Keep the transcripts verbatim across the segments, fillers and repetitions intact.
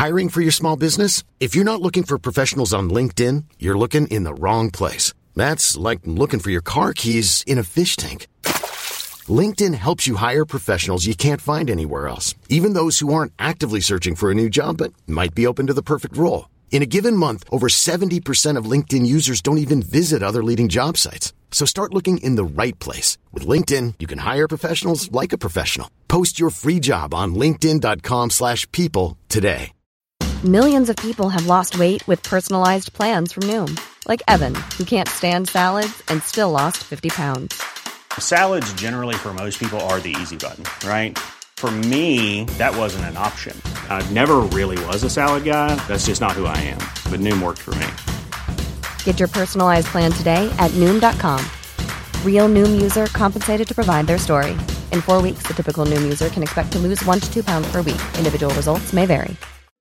Hiring for your small business? If you're not looking for professionals on LinkedIn, you're looking in the wrong place. That's like looking for your car keys in a fish tank. LinkedIn helps you hire professionals you can't find anywhere else, even those who aren't actively searching for a new job but might be open to the perfect role. In a given month, over seventy percent of LinkedIn users don't even visit other leading job sites. So start looking in the right place. With LinkedIn, you can hire professionals like a professional. Post your free job on linkedin.com slash people today. Millions of people have lost weight with personalized plans from Noom. Like Evan, who can't stand salads and still lost fifty pounds. Salads generally for most people are the easy button, right? For me, that wasn't an option. I never really was a salad guy. That's just not who I am. But Noom worked for me. Get your personalized plan today at Noom dot com. Real Noom user compensated to provide their story. In four weeks, the typical Noom user can expect to lose one to two pounds per week. Individual results may vary.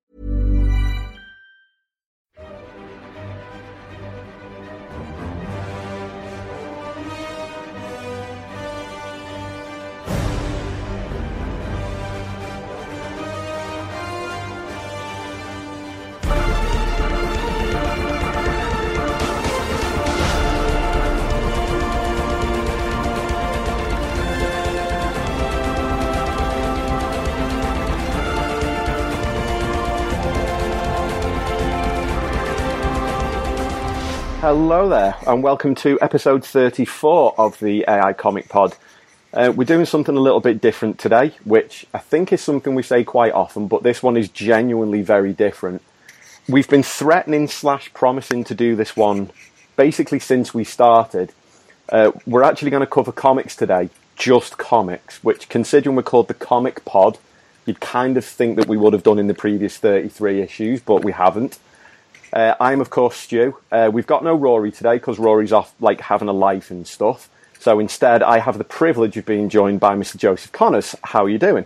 Hello there, and welcome to episode thirty-four of the A I Comic Pod. Uh, we're doing something a little bit different today, which I think is something we say quite often, but this one is genuinely very different. We've been threatening slash promising to do this one basically since we started. Uh, we're actually going to cover comics today, just comics, which, considering we're called the Comic Pod, you'd kind of think that we would have done in the previous thirty-three issues, but we haven't. Uh, I'm, of course, Stu. Uh, we've got no Rory today because Rory's off, like, having a life and stuff. So instead, I have the privilege of being joined by Mister Joseph Connors. How are you doing?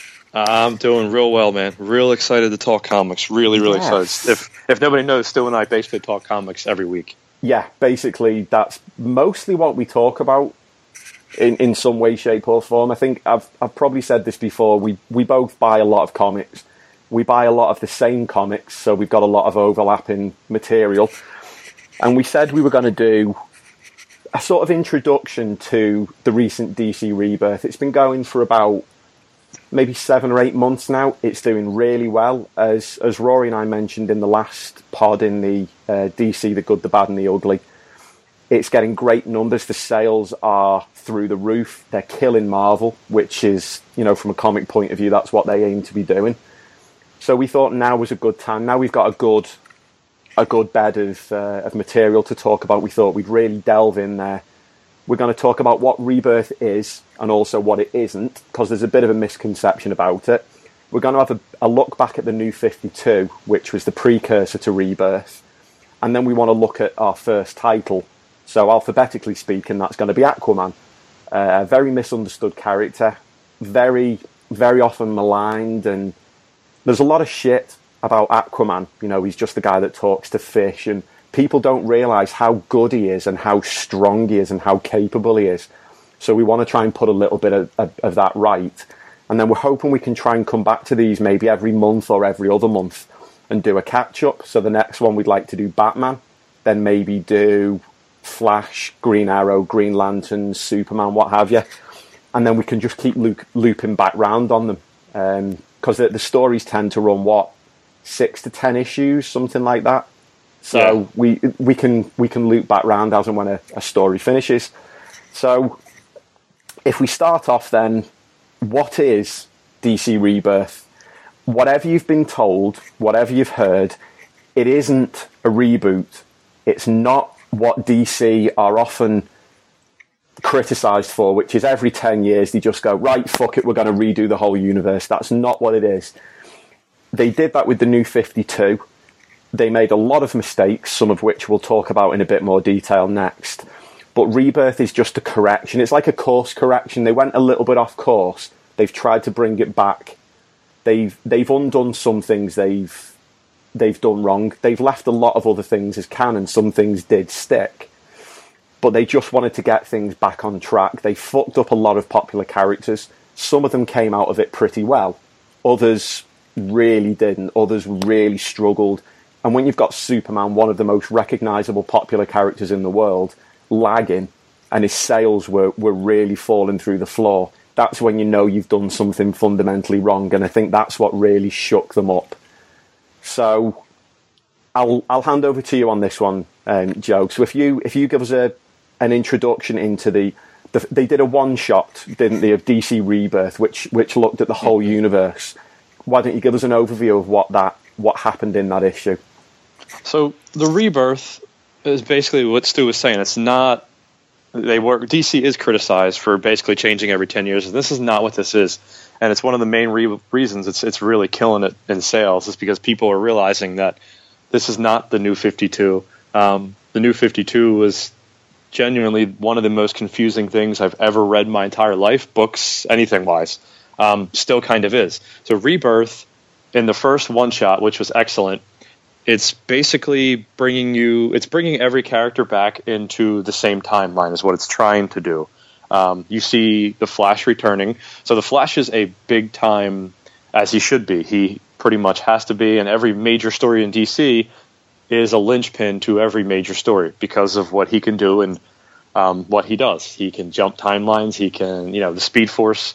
I'm doing real well, man. Real excited to talk comics. Really, really Yes. excited. If if nobody knows, Stu and I basically talk comics every week. Yeah, basically, that's mostly what we talk about in, in some way, shape, or form. I think I've I've probably said this before. We we both buy a lot of comics. We buy a lot of the same comics, so we've got a lot of overlapping material. And we said we were going to do a sort of introduction to the recent D C Rebirth. It's been going for about maybe seven or eight months now. It's doing really well. As as Rory and I mentioned in the last pod in the uh, D C, The Good, The Bad and The Ugly, it's getting great numbers. The sales are through the roof. They're killing Marvel, which is, you know, from a comic point of view, that's what they aim to be doing. So we thought now was a good time. Now we've got a good a good bed of uh, of material to talk about. We thought we'd really delve in there. We're going to talk about what Rebirth is and also what it isn't, because there's a bit of a misconception about it. We're going to have a, a look back at the New fifty-two, which was the precursor to Rebirth. And then we want to look at our first title. So alphabetically speaking, that's going to be Aquaman. Uh, a very misunderstood character, very, very often maligned, and there's a lot of shit about Aquaman. You know, he's just the guy that talks to fish, and people don't realise how good he is and how strong he is and how capable he is. So we want to try and put a little bit of, of, of that right. And then we're hoping we can try and come back to these maybe every month or every other month and do a catch-up. So the next one we'd like to do Batman, then maybe do Flash, Green Arrow, Green Lantern, Superman, what have you. And then we can just keep loop, looping back round on them. Um, because the, the stories tend to run, what, six to ten issues, something like that. So yeah. we we can we can loop back round as and when a, a story finishes. So if we start off then, what is D C Rebirth? Whatever you've been told, whatever you've heard, it isn't a reboot. It's not what D C are often criticised for, which is every ten years they just go, right, fuck it, we're going to redo the whole universe. That's not what it is. They did that with the New fifty-two. They made a lot of mistakes, some of which we'll talk about in a bit more detail next. But Rebirth is just a correction. It's like a course correction. They went a little bit off course. They've tried to bring it back. They've they've undone some things they've they've done wrong. They've left a lot of other things as canon. Some things did stick. But they just wanted to get things back on track. They fucked up a lot of popular characters. Some of them came out of it pretty well. Others really didn't. Others really struggled. And when you've got Superman, one of the most recognisable popular characters in the world, lagging, and his sales were, were really falling through the floor, that's when you know you've done something fundamentally wrong. And I think that's what really shook them up. So I'll I'll hand over to you on this one, um, Joe. So if you if you give us a an introduction into the, the they did a one shot, didn't they, of D C Rebirth, which which looked at the whole universe. Why don't you give us an overview of what that what happened in that issue? So the Rebirth is basically what Stu was saying. It's not they were D C is criticized for basically changing every ten years, and this is not what this is. And it's one of the main re- reasons it's it's really killing it in sales is because people are realizing that this is not the New fifty-two. Um, the New fifty-two was genuinely one of the most confusing things I've ever read in my entire life, books, anything-wise. Um, still kind of is. So Rebirth, in the first one-shot, which was excellent, it's basically bringing you, it's bringing every character back into the same timeline is what it's trying to do. Um, you see the Flash returning. So the Flash is a big time, as he should be. He pretty much has to be, and every major story in D C is a linchpin to every major story because of what he can do and um, what he does. He can jump timelines. He can, you know, the Speed Force.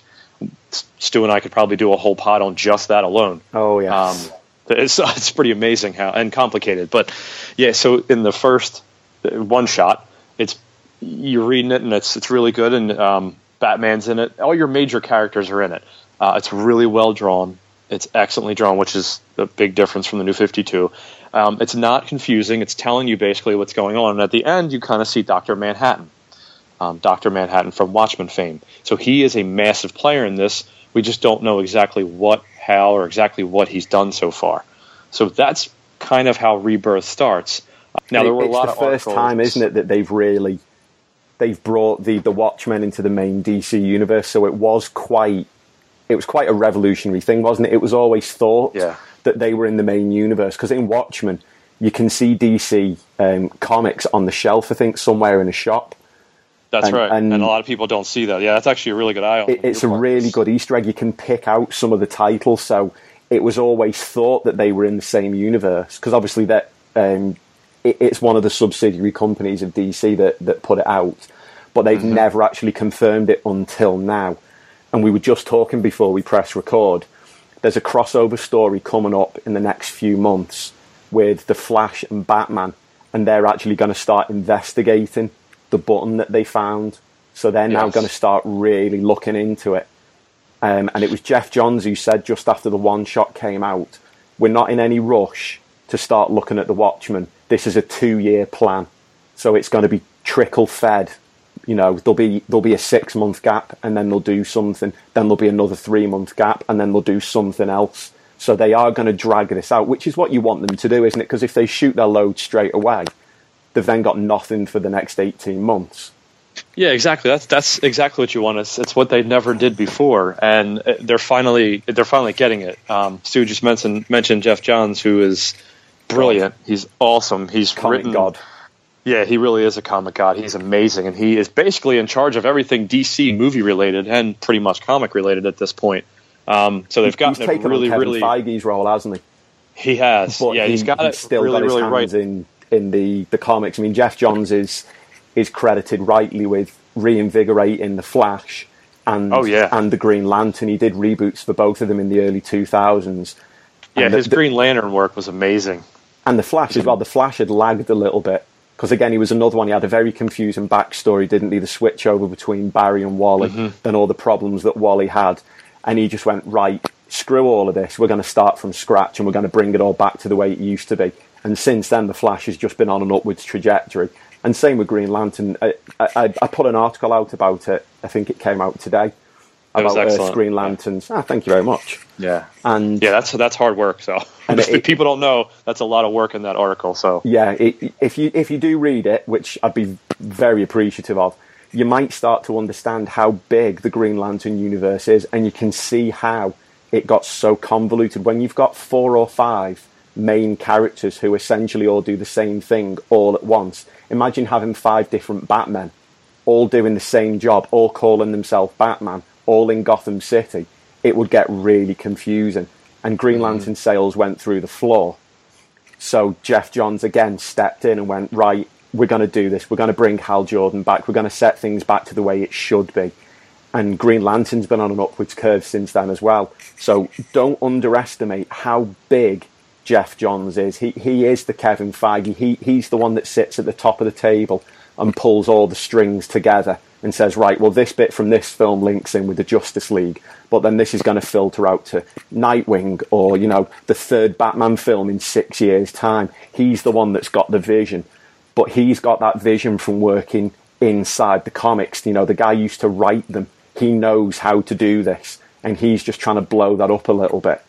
Stu and I could probably do a whole pod on just that alone. Oh, yes. Um, it's, it's pretty amazing how and complicated. But, yeah, so in the first one shot, it's you're reading it, and it's it's really good, and um, Batman's in it. All your major characters are in it. Uh, it's really well drawn. It's excellently drawn, which is a big difference from the New fifty-two. Um, it's not confusing. It's telling you basically what's going on. And at the end, you kind of see Doctor Manhattan, um, Doctor Manhattan from Watchmen fame. So he is a massive player in this. We just don't know exactly what, how, or exactly what he's done so far. So that's kind of how Rebirth starts. Now, there were a lot of articles. It's the first time, isn't it, that they've really they've brought the, the Watchmen into the main D C universe. So it was quite it was quite a revolutionary thing, wasn't it? It was always thought yeah. that they were in the main universe, because in Watchmen you can see D C um, comics on the shelf, I think, somewhere in a shop. That's and, right, and, and a lot of people don't see that. Yeah, that's actually a really good eye opener. It, it's a really good Easter egg. You can pick out some of the titles, so it was always thought that they were in the same universe, because obviously that um, it, it's one of the subsidiary companies of D C that, that put it out, but they've mm-hmm. never actually confirmed it until now. And we were just talking before we press record, there's a crossover story coming up in the next few months with The Flash and Batman, and they're actually going to start investigating the button that they found. So they're now yes. going to start really looking into it. Um, and it was Jeff Johns who said just after the one-shot came out, we're not in any rush to start looking at the Watchmen. This is a two-year plan. So it's going to be trickle-fed. You know, there'll be there'll be a six-month gap, and then they'll do something. Then there'll be another three-month gap, and then they'll do something else. So they are going to drag this out, which is what you want them to do, isn't it? Because if they shoot their load straight away, they've then got nothing for the next eighteen months. Yeah, exactly. That's that's exactly what you want. It's, it's what they never did before, and they're finally they're finally getting it. Um, Stu just mentioned mentioned Jeff Johns, who is brilliant. He's awesome. He's Comic written. God. Yeah, he really is a comic god. He's amazing, and he is basically in charge of everything D C movie related and pretty much comic related at this point. Um, so they've gotten he's it taken really, on Kevin really. Feige's role, hasn't he? He has. But yeah, he, he's got he's it still really, got his really hands right. in in the, the comics. I mean, Jeff Johns is is credited rightly with reinvigorating the Flash and oh, yeah. and the Green Lantern. He did reboots for both of them in the early two thousands. Yeah, and his the, the, Green Lantern work was amazing. And the Flash as well. The Flash had lagged a little bit. Because, again, he was another one. He had a very confusing backstory, didn't he? The switch over between Barry and Wally, mm-hmm. then all the problems that Wally had. And he just went, right, screw all of this. We're going to start from scratch, and we're going to bring it all back to the way it used to be. And since then, the Flash has just been on an upwards trajectory. And same with Green Lantern. I, I, I put an article out about it. I think it came out today. About Earth's Green Lanterns. Ah, thank you very much. Yeah, and yeah, that's that's hard work. So, and it, it, people don't know that's a lot of work in that article. So, yeah, it, if you if you do read it, which I'd be very appreciative of, you might start to understand how big the Green Lantern universe is, and you can see how it got so convoluted when you've got four or five main characters who essentially all do the same thing all at once. Imagine having five different Batmen, all doing the same job, all calling themselves Batman, all in Gotham City. It would get really confusing. and Green Lantern sales went through the floor. So Jeff Johns again stepped in and went, right, we're going to do this. We're going to bring Hal Jordan back. We're going to set things back to the way it should be. And Green Lantern's been on an upwards curve since then as well. So don't underestimate how big Jeff Johns is. He he is the Kevin Feige. He he's the one that sits at the top of the table and pulls all the strings together and says, right, well, this bit from this film links in with the Justice League, but then this is going to filter out to Nightwing or, you know, the third Batman film in six years' time. He's the one that's got the vision, but he's got that vision from working inside the comics. You know, the guy used to write them. He knows how to do this, and he's just trying to blow that up a little bit.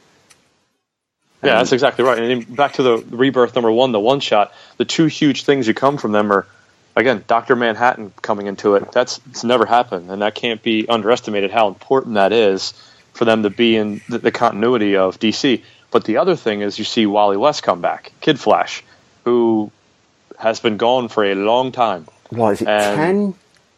Yeah, that's exactly right. And back to the Rebirth number one, the one shot, the two huge things you come from them are, again, Doctor Manhattan coming into it. That's it's never happened, and that can't be underestimated how important that is for them to be in the, the continuity of D C. But the other thing is you see Wally West come back, Kid Flash, who has been gone for a long time. What is it, and ten?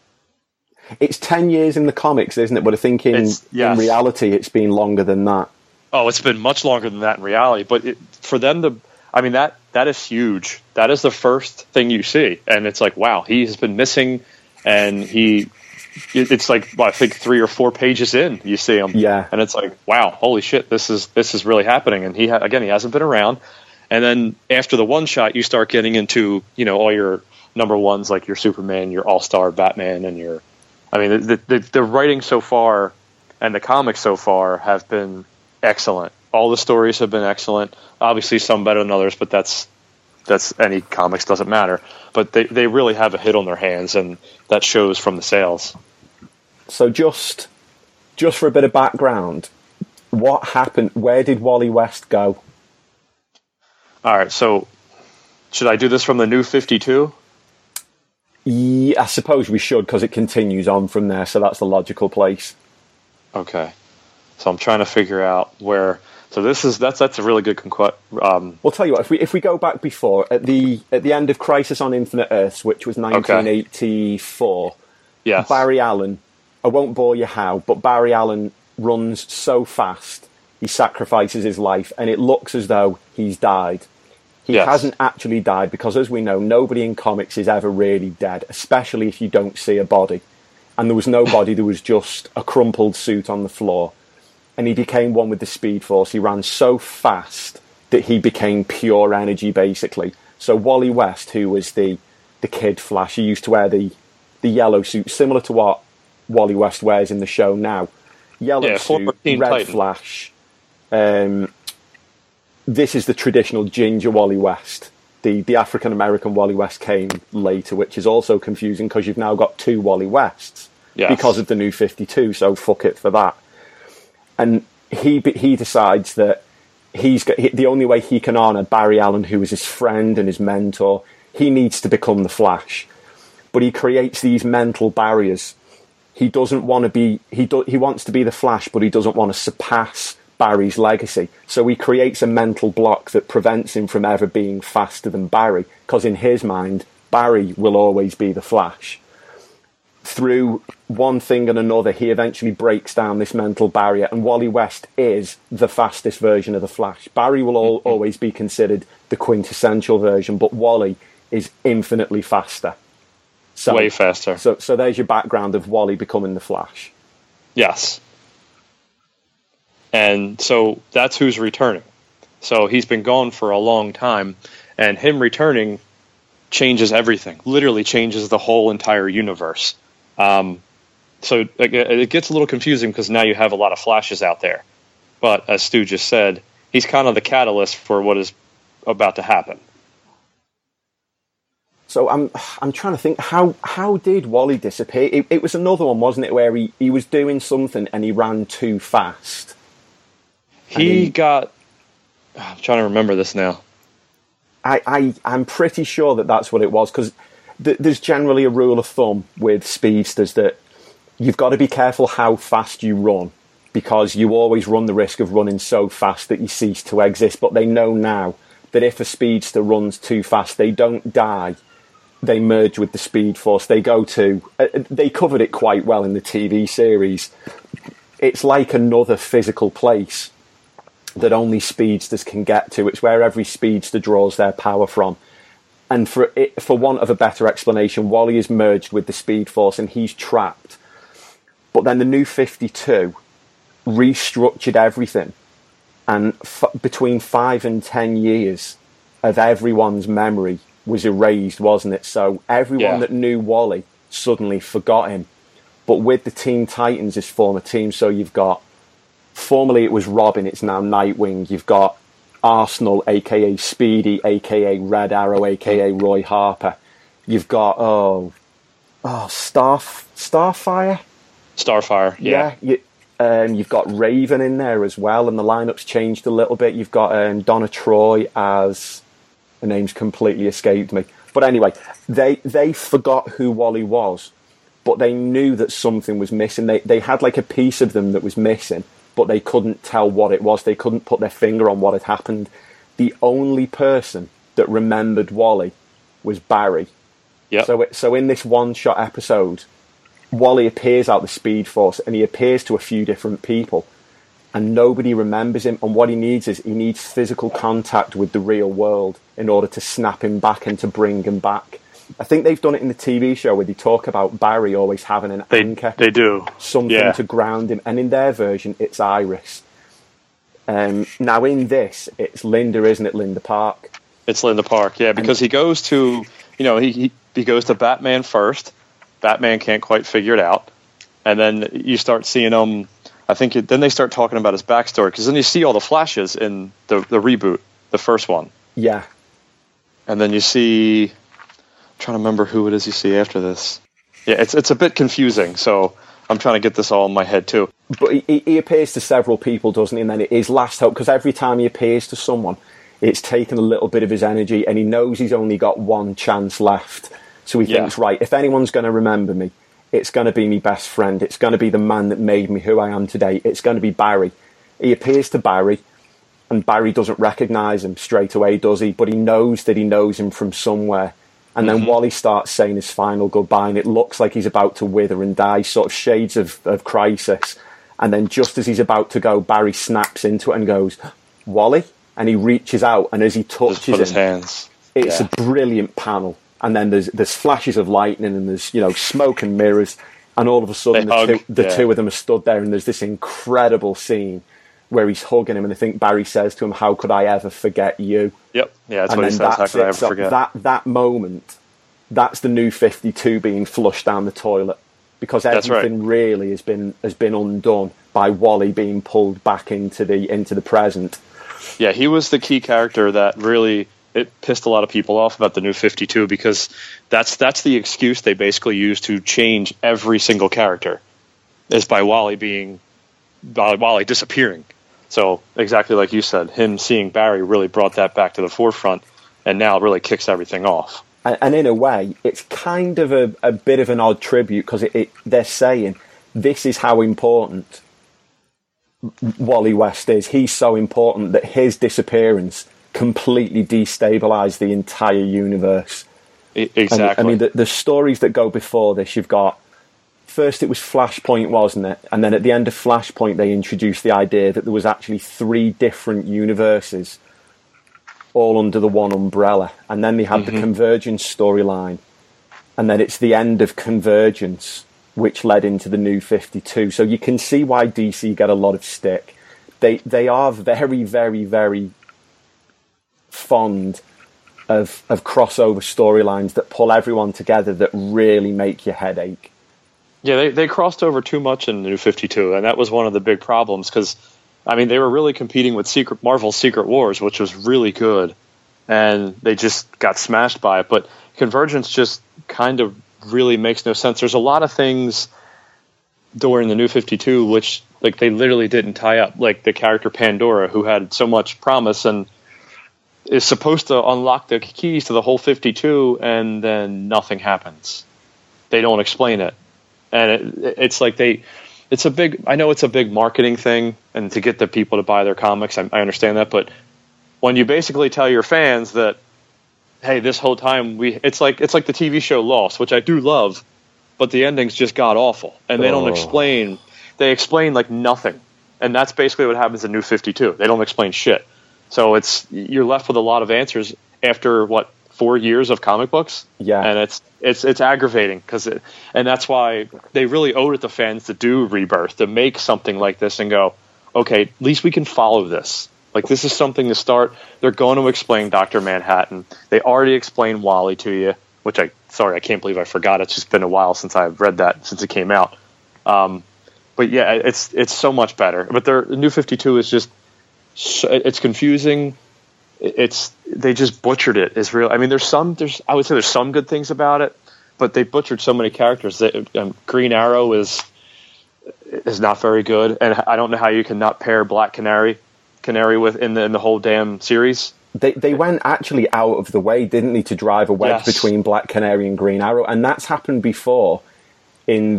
It's ten years in the comics, isn't it? But I think in, yes. in reality it's been longer than that. Oh, it's been much longer than that in reality. But it, for them to, I mean, that that is huge. That is the first thing you see. And it's like, wow, he has been missing. And he, it, it's like, well, I think three or four pages in, you see him. Yeah. And it's like, wow, holy shit, this is this is really happening. And he, ha- again, he hasn't been around. And then after the one shot, you start getting into, you know, all your number ones, like your Superman, your All-Star Batman, and your, I mean, the, the, the writing so far and the comics so far have been excellent. All the stories have been excellent. Obviously, some better than others, but that's that's any comics, doesn't matter. But they, they really have a hit on their hands, and that shows from the sales. So just just for a bit of background, what happened? Where did Wally West go? All right, so should I do this from the New fifty-two? Yeah, I suppose we should, because it continues on from there, so that's the logical place. Okay. So I'm trying to figure out where. So this is that's that's a really good conqu- um We'll tell you what. If we if we go back before at the at the end of Crisis on Infinite Earths, which was nineteen eighty-four, okay. Yes. Barry Allen. I won't bore you how, but Barry Allen runs so fast he sacrifices his life, and it looks as though he's died. He yes. hasn't actually died because, as we know, nobody in comics is ever really dead, especially if you don't see a body. And there was no body; there was just a crumpled suit on the floor. And he became one with the Speed Force. He ran so fast that he became pure energy, basically. So Wally West, who was the the Kid Flash, he used to wear the the yellow suit, similar to what Wally West wears in the show now. Yellow yeah, suit, Red Titan. Flash. Um, this is the traditional ginger Wally West. The the African American Wally West came later, which is also confusing because you've now got two Wally Wests yes. because of the New fifty-two. So fuck it for that. And he he decides that he's got, he, the only way he can honour Barry Allen, who is his friend and his mentor, he needs to become the Flash. But he creates these mental barriers. He doesn't want to be he do, he wants to be the Flash, but he doesn't want to surpass Barry's legacy. So he creates a mental block that prevents him from ever being faster than Barry, because in his mind, Barry will always be the Flash. Through one thing and another, he eventually breaks down this mental barrier, and Wally West is the fastest version of the Flash. Barry will all, always be considered the quintessential version, but Wally is infinitely faster. So, Way faster. So, so there's your background of Wally becoming the Flash. Yes. And so that's who's returning. So he's been gone for a long time, and him returning changes everything. Literally changes the whole entire universe. Um, so it, it gets a little confusing because now you have a lot of Flashes out there. But as Stu just said, he's kind of the catalyst for what is about to happen. So I'm I'm trying to think, how how did Wally disappear? It, it was another one, wasn't it, where he, he was doing something and he ran too fast. He, he got... I'm trying to remember this now. I, I, I'm pretty sure that that's what it was, because th- there's generally a rule of thumb with speedsters that you've got to be careful how fast you run, because you always run the risk of running so fast that you cease to exist. But they know now that if a speedster runs too fast, they don't die. They merge with the Speed Force. They go to... Uh, they covered it quite well in the T V series. It's like another physical place. that only speedsters can get to. It's where every speedster draws their power from. And for it, for want of a better explanation, Wally is merged with the Speed Force and he's trapped. But then the New fifty-two restructured everything. And f- between five and ten years of everyone's memory was erased, wasn't it? So everyone yeah. that knew Wally suddenly forgot him. But with the Teen Titans, his former team, so you've got, formerly it was Robin, it's now Nightwing. You've got Arsenal, a k a. Speedy, a k a. Red Arrow, a k a. Roy Harper. You've got, oh, oh Starf- Starfire? Starfire, yeah. yeah you, um, you've got Raven in there as well, and the lineup's changed a little bit. You've got um, Donna Troy as... the name's completely escaped me. But anyway, they they forgot who Wally was, but they knew that something was missing. They they had like a piece of them that was missing, but they couldn't tell what it was. They couldn't put their finger on what had happened. The only person that remembered Wally was Barry. Yep. So it, so in this one-shot episode, Wally appears out the Speed Force, and he appears to a few different people, and nobody remembers him. And what he needs is he needs physical contact with the real world in order to snap him back and to bring him back. I think they've done it in the T V show where they talk about Barry always having an they, anchor. They do. Something yeah. to ground him. And in their version, it's Iris. Um, now in this, it's Linda, isn't it? Linda Park. It's Linda Park, yeah, because and, he goes to, you know, he, he he goes to Batman first. Batman can't quite figure it out. And then you start seeing him, I think, it, then they start talking about his backstory, because then you see all the flashes in the, the reboot, the first one. Yeah. And then you see, I'm trying to remember who it is you see after this. Yeah, it's it's a bit confusing, so I'm trying to get this all in my head too. But he, he appears to several people, doesn't he? And then it is last hope, because every time he appears to someone, it's taken a little bit of his energy, and he knows he's only got one chance left. So he yeah. thinks, right, if anyone's going to remember me, it's going to be my best friend. It's going to be the man that made me who I am today. It's going to be Barry. He appears to Barry, and Barry doesn't recognise him straight away, does he? But he knows that he knows him from somewhere. And then mm-hmm. Wally starts saying his final goodbye, and it looks like he's about to wither and die, sort of shades of, of Crisis. And then just as he's about to go, Barry snaps into it and goes, Wally? And he reaches out, and as he touches him, his hands. It's yeah. a brilliant panel. And then there's there's flashes of lightning, and there's, you know, smoke and mirrors, and all of a sudden the, two, the yeah. two of them are stood there, and there's this incredible scene where he's hugging him, and I think Barry says to him, "How could I ever forget you?" Yep, yeah, that's and what he says. How could I ever so forget? That that moment, that's the New fifty-two being flushed down the toilet, because everything right. really has been has been undone by Wally being pulled back into the into the present. Yeah, he was the key character that really. It pissed a lot of people off about the New fifty-two, because that's that's the excuse they basically use to change every single character, is by Wally being by Wally disappearing. So exactly like you said, him seeing Barry really brought that back to the forefront, and now it really kicks everything off. And, and in a way, it's kind of a, a bit of an odd tribute, because it, it, they're saying this is how important Wally West is. He's so important that his disappearance completely destabilised the entire universe. Exactly. And, I mean, the, the stories that go before this, you've got, first it was Flashpoint, wasn't it? And then at the end of Flashpoint, they introduced the idea that there was actually three different universes all under the one umbrella. And then they had mm-hmm. the Convergence storyline. And then it's the end of Convergence, which led into the New fifty-two. So you can see why D C get a lot of stick. They they are very, very, very fond of of crossover storylines that pull everyone together, that really make your head ache. Yeah, they, they crossed over too much in the New fifty-two, and that was one of the big problems, because, I mean, they were really competing with Secret Marvel's Secret Wars, which was really good, and they just got smashed by it. But Convergence just kind of really makes no sense. There's a lot of things during the New fifty-two which, like, they literally didn't tie up, like the character Pandora, who had so much promise and is supposed to unlock the keys to the whole fifty-two, and then nothing happens. They don't explain it. And it, it's like they, it's a big, I know it's a big marketing thing, and to get the people to buy their comics, I, I understand that, but when you basically tell your fans that, hey, this whole time we, it's like, it's like the T V show Lost, which I do love, but the ending's just god awful, and they don't oh. explain, they explain like nothing. And that's basically what happens in New fifty-two. They don't explain shit. So it's you're left with a lot of answers after, what, four years of comic books? Yeah. And it's it's it's aggravating, because it, and that's why they really owed it to fans to do Rebirth, to make something like this and go, okay, at least we can follow this. Like, this is something to start. They're going to explain Doctor Manhattan. They already explained Wally to you, which I, sorry, I can't believe I forgot. It's just been a while since I've read that, since it came out. Um, But yeah, it's it's so much better. But their New fifty-two is just so, it's confusing. It's they just butchered it. Is real. I mean, there's some there's I would say there's some good things about it, but they butchered so many characters. That, um, Green Arrow is is not very good, and I don't know how you can not pair Black Canary Canary with in the in the whole damn series. They they went actually out of the way, didn't they, to drive a wedge Yes. between Black Canary and Green Arrow, and that's happened before. In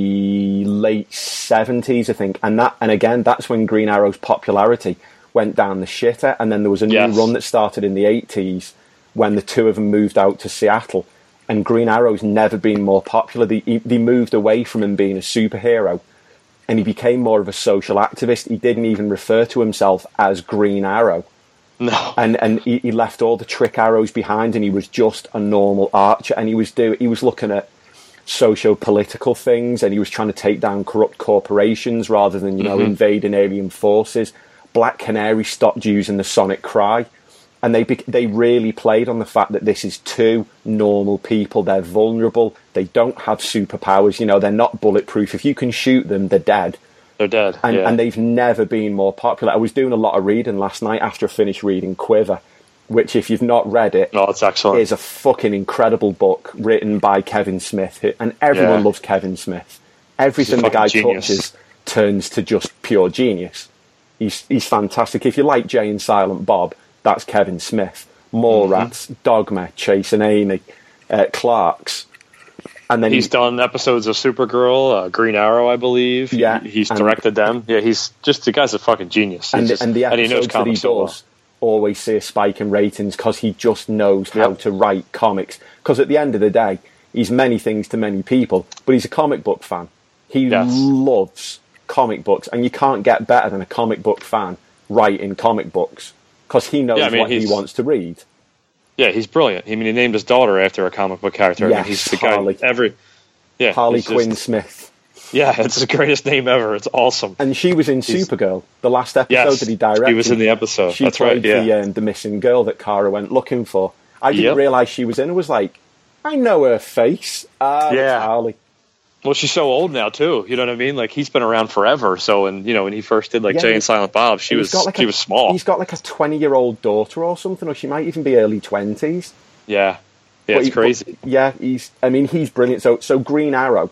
the late seventies, I think, and that, and again, that's when Green Arrow's popularity went down the shitter. And then there was a new Yes. run that started in the eighties when the two of them moved out to Seattle. And Green Arrow's never been more popular. They, they moved away from him being a superhero, and he became more of a social activist. He didn't even refer to himself as Green Arrow. No, And and he, he left all the trick arrows behind, and he was just a normal archer. And he was do he was looking at socio-political things, and he was trying to take down corrupt corporations rather than, you know, mm-hmm. invading alien forces. Black Canary stopped using the sonic cry, and they bec- they really played on the fact that this is two normal people. They're vulnerable. They don't have superpowers. You know, they're not bulletproof. If you can shoot them, they're dead. they're dead. And, yeah. and they've never been more popular. I was doing a lot of reading last night after I finished reading Quiver, which, if you've not read it, no, it's excellent. is a fucking incredible book written by Kevin Smith, who- and everyone Yeah. loves Kevin Smith. Everything the fucking guy genius. touches turns to just pure genius. He's he's fantastic. If you like Jay and Silent Bob, that's Kevin Smith. Mallrats, mm-hmm. Dogma, Chase and Amy, uh, Clarks, and then he's done episodes of Supergirl, uh, Green Arrow, I believe. Yeah, he, he's and- directed them. Yeah, he's just the guy's a fucking genius. He's and, just, and the and he knows episodes that he comics so well. does always see a spike in ratings because he just knows how Yep. to write comics. Because at the end of the day, he's many things to many people, but he's a comic book fan. He Yes. loves comic books, and you can't get better than a comic book fan writing comic books because he knows Yeah, I mean, what he he's- wants to read. Yeah, he's brilliant. I mean, he named his daughter after a comic book character. I Yes, mean, he's the Harley. guy every. Yeah, Harley he's just- Quinn Smith. Yeah, it's the greatest name ever. It's awesome. And she was in He's- Supergirl, the last episode Yes, that he directed. he was in the episode. She That's right, played yeah. the, um, the missing girl that Kara went looking for. I didn't Yep. realise she was in. I was like, I know her face. Ah, Yeah. it's Harley. Well, she's so old now too. You know what I mean? Like, he's been around forever. So, and you know, when he first did like Yeah, Jay he- and Silent Bob, she And was he's got like she a- was small. He's got like a twenty-year-old daughter or something, or she might even be early twenties. Yeah, yeah, But it's he- crazy. but, yeah, he's. I mean, he's brilliant. So, so Green Arrow.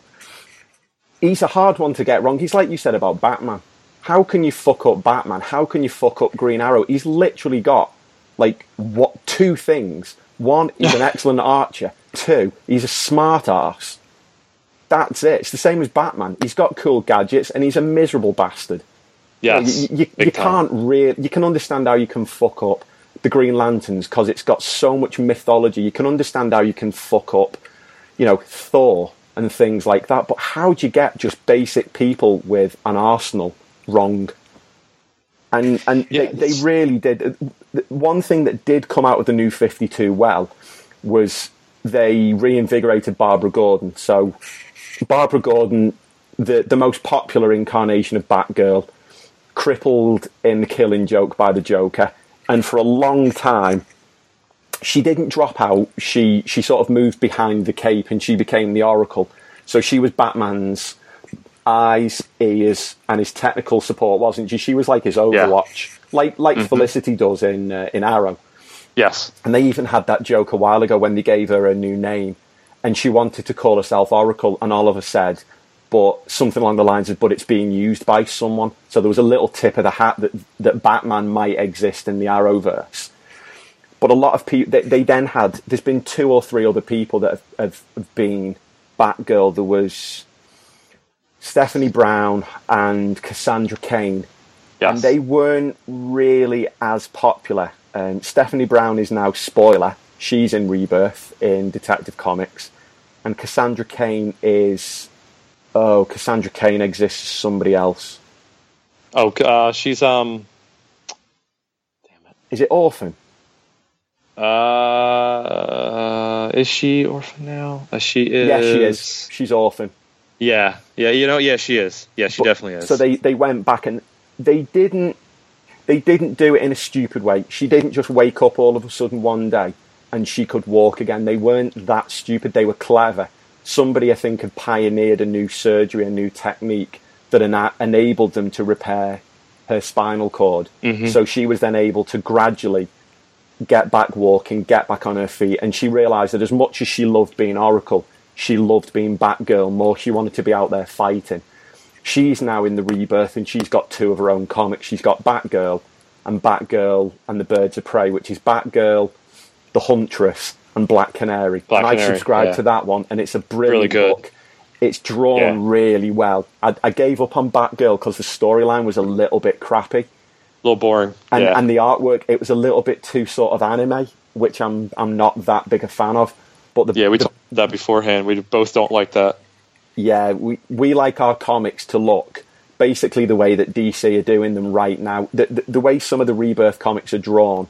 He's a hard one to get wrong. He's like you said about Batman. How can you fuck up Batman? How can you fuck up Green Arrow? He's literally got like what two things. One, he's an excellent archer. Two, he's a smart arse. That's it. It's the same as Batman. He's got cool gadgets, and he's a miserable bastard. Yes, You, you, big you time. can't really. You can understand how you can fuck up the Green Lanterns because it's got so much mythology. You can understand how you can fuck up, you know, Thor and things like that. But how do you get just basic people with an arsenal wrong? And and Yeah, they, they it's- really did. One thing that did come out of the New fifty-two well was they reinvigorated Barbara Gordon. So Barbara Gordon, the the most popular incarnation of Batgirl, crippled in the Killing Joke by the Joker, and for a long time she didn't drop out. She she sort of moved behind the cape, and she became the Oracle. So she was Batman's eyes, ears, and his technical support, wasn't she? She was like his Overwatch, like like Mm-hmm. Felicity does in uh, in Arrow. Yes, And they even had that joke a while ago when they gave her a new name, and she wanted to call herself Oracle, and Oliver said, but something along the lines of, but it's being used by someone. So there was a little tip of the hat that that Batman might exist in the Arrowverse. But a lot of people, they, they then had, there's been two or three other people that have, have been Batgirl. There was Stephanie Brown and Cassandra Cain. yes. And they weren't really as popular. Um, Stephanie Brown is now, spoiler, she's in Rebirth in Detective Comics. And Cassandra Cain is, oh, Cassandra Cain exists as somebody else. Oh, uh, she's um. Damn it. Is it Orphan? Uh, is she Orphan now? Uh, she is. Yeah, she is. She's Orphan. Yeah, yeah, you know, yeah, she is. Yeah, she but, definitely is. So they, they went back and they didn't they didn't do it in a stupid way. She didn't just wake up all of a sudden one day and she could walk again. They weren't that stupid. They were clever. Somebody, I think, had pioneered a new surgery, a new technique that ena- enabled them to repair her spinal cord. Mm-hmm. So she was then able to gradually get back walking, get back on her feet, and she realised that as much as she loved being Oracle, she loved being Batgirl more. She wanted to be out there fighting. She's now in the Rebirth, and she's got two of her own comics. She's got Batgirl and Batgirl and the Birds of Prey, which is Batgirl, the Huntress, and Black Canary. Black and I Canary, subscribed yeah. to that one, and it's a brilliant really good. book. It's drawn Yeah. really well. I, I gave up on Batgirl because the storyline was a little bit crappy. A little boring. And, yeah. and the artwork, it was a little bit too sort of anime, which I'm I'm not that big a fan of. But the, yeah, we the, talked about that beforehand. We both don't like that. Yeah, we, we like our comics to look basically the way that D C are doing them right now. The, the, the way some of the Rebirth comics are drawn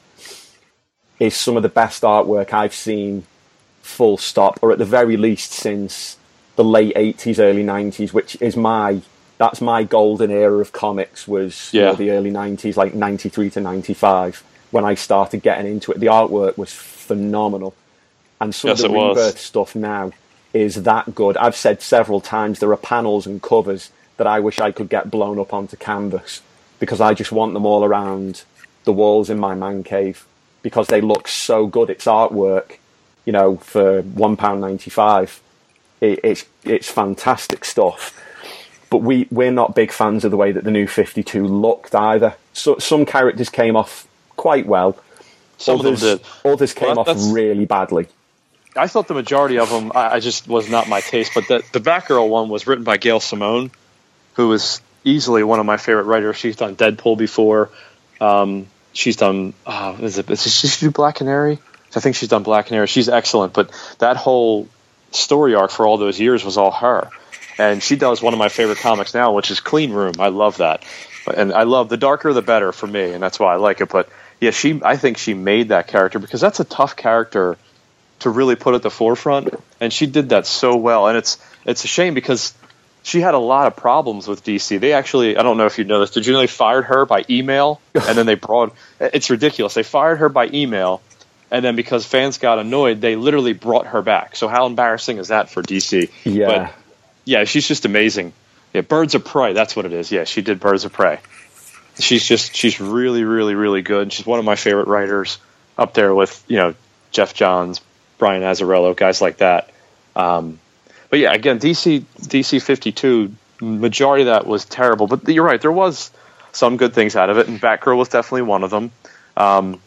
is some of the best artwork I've seen, full stop, or at the very least since the late eighties, early nineties, which is my... That's my golden era of comics, was yeah. you know, the early nineties, like ninety-three to ninety-five, when I started getting into it. The artwork was phenomenal. And some yes, of the it Rebirth was. stuff now is that good. I've said several times there are panels and covers that I wish I could get blown up onto canvas, because I just want them all around the walls in my man cave, because they look so good. It's artwork, you know, for one pound ninety-five. It, it's, it's fantastic stuff. But we, we're not big fans of the way that the new fifty-two looked either. So, some characters came off quite well. Some others, of them did. Others came Well, off that's- really badly. I thought the majority of them, I, I just was not my taste. But the, the Batgirl one was written by Gail Simone, who is easily one of my favorite writers. She's done Deadpool before. Um, she's done, uh, is it, is she do Black Canary? I think she's done Black Canary. She's excellent. But that whole story arc for all those years was all her. And she does one of my favorite comics now, which is Clean Room. I love that. And I love the darker the better for me, and that's why I like it. But yeah, she I think she made that character, because that's a tough character to really put at the forefront, and she did that so well. And it's it's a shame, because she had a lot of problems with D C. They actually, I don't know if you know this, did you know they fired her by email, and then they brought, it's ridiculous. They fired her by email, and then because fans got annoyed, they literally brought her back. So how embarrassing is that for D C? Yeah. But, yeah, she's just amazing. Yeah, Birds of Prey, that's what it is. Yeah, she did Birds of Prey. She's just, she's really, really, really good. She's one of my favorite writers, up there with, you know, Jeff Johns, Brian Azzarello, guys like that. Um, but yeah, again, D C D C fifty-two, majority of that was terrible. But you're right, there was some good things out of it, and Batgirl was definitely one of them. Um,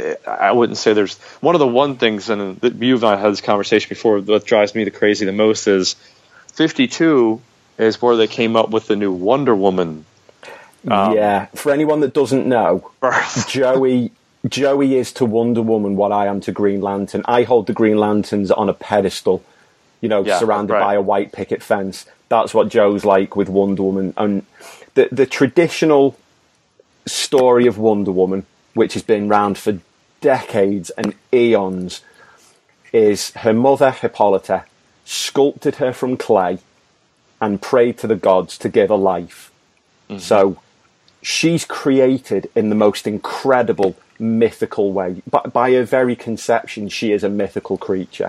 I wouldn't say there's... One of the one things, and you and I had this conversation before, that drives me the crazy the most is fifty-two is where they came up with the new Wonder Woman. Um, yeah, for anyone that doesn't know, Joey Joey is to Wonder Woman what I am to Green Lantern. I hold the Green Lanterns on a pedestal, you know, yeah, surrounded right. by a white picket fence. That's what Joe's like with Wonder Woman. And the the traditional story of Wonder Woman, which has been around for decades and eons, is her mother, Hippolyta, sculpted her from clay and prayed to the gods to give her life. Mm-hmm. So she's created in the most incredible, mythical way. But by her very conception, she is a mythical creature.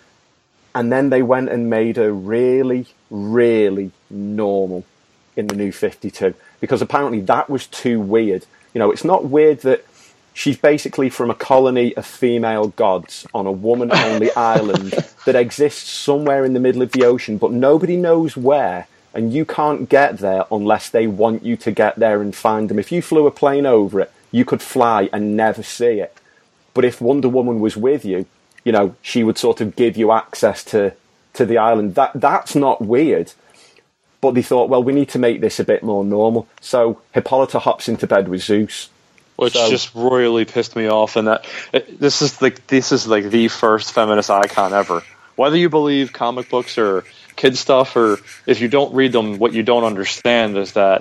And then they went and made her really, really normal in the new fifty-two. Because apparently that was too weird. You know, it's not weird that she's basically from a colony of female gods on a woman-only island that exists somewhere in the middle of the ocean, but nobody knows where, and you can't get there unless they want you to get there and find them. If you flew a plane over it, you could fly and never see it. But if Wonder Woman was with you, you know, she would sort of give you access to, to the island. That That's not weird. But they thought, well, we need to make this a bit more normal. So Hippolyta hops into bed with Zeus. Which so, just royally pissed me off, and that it, this is like this is like the first feminist icon ever. Whether you believe comic books or kid stuff, or if you don't read them, what you don't understand is that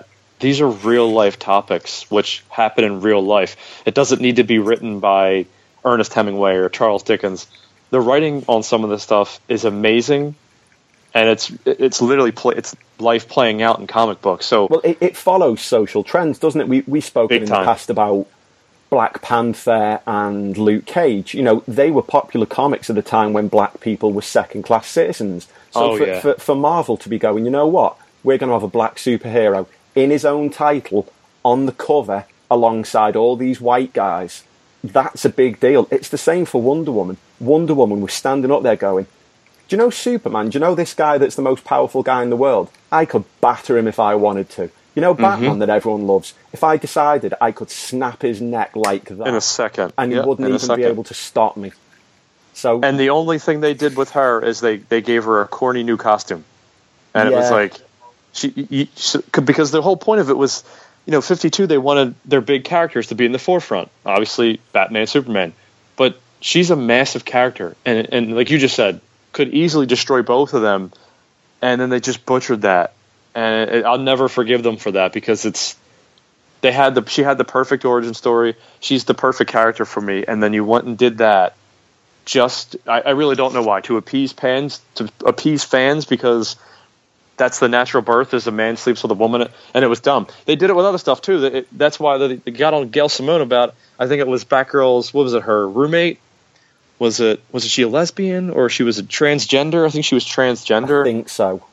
these are real life topics which happen in real life. It doesn't need to be written by Ernest Hemingway or Charles Dickens. The writing on some of this stuff is amazing, and it's it's literally play, it's life playing out in comic books. So well, it, it follows social trends, doesn't it? We we spoke in the past about Black Panther and Luke Cage. You know, they were popular comics at the time when black people were second class citizens. So oh, for, yeah. for for Marvel to be going, you know what, we're going to have a black superhero in his own title on the cover alongside all these white guys. That's a big deal. It's the same for Wonder Woman. Wonder Woman was standing up there going, do you know Superman? Do you know this guy that's the most powerful guy in the world? I could batter him if I wanted to. You know Batman mm-hmm. that everyone loves? If I decided, I could snap his neck like that. In a second. And he yep, wouldn't even be able to stop me. So, And the only thing they did with her is they, they gave her a corny new costume. And yeah. it was like, she, you, she, because the whole point of it was, you know, fifty-two, they wanted their big characters to be in the forefront. Obviously, Batman, Superman. But she's a massive character. And, and like you just said, could easily destroy both of them. And then they just butchered that. And it, I'll never forgive them for that, because it's, they had the, she had the perfect origin story. She's the perfect character for me. And then you went and did that. Just, I, I really don't know why, to appease fans, to appease fans, because that's the natural birth, is a man sleeps with a woman, and it was dumb. They did it with other stuff too. It, that's why they, they got on Gail Simone about, I think it was Batgirl's, what was it, her roommate? Was it, was it she a lesbian, or she was a transgender? I think she was transgender. I think so.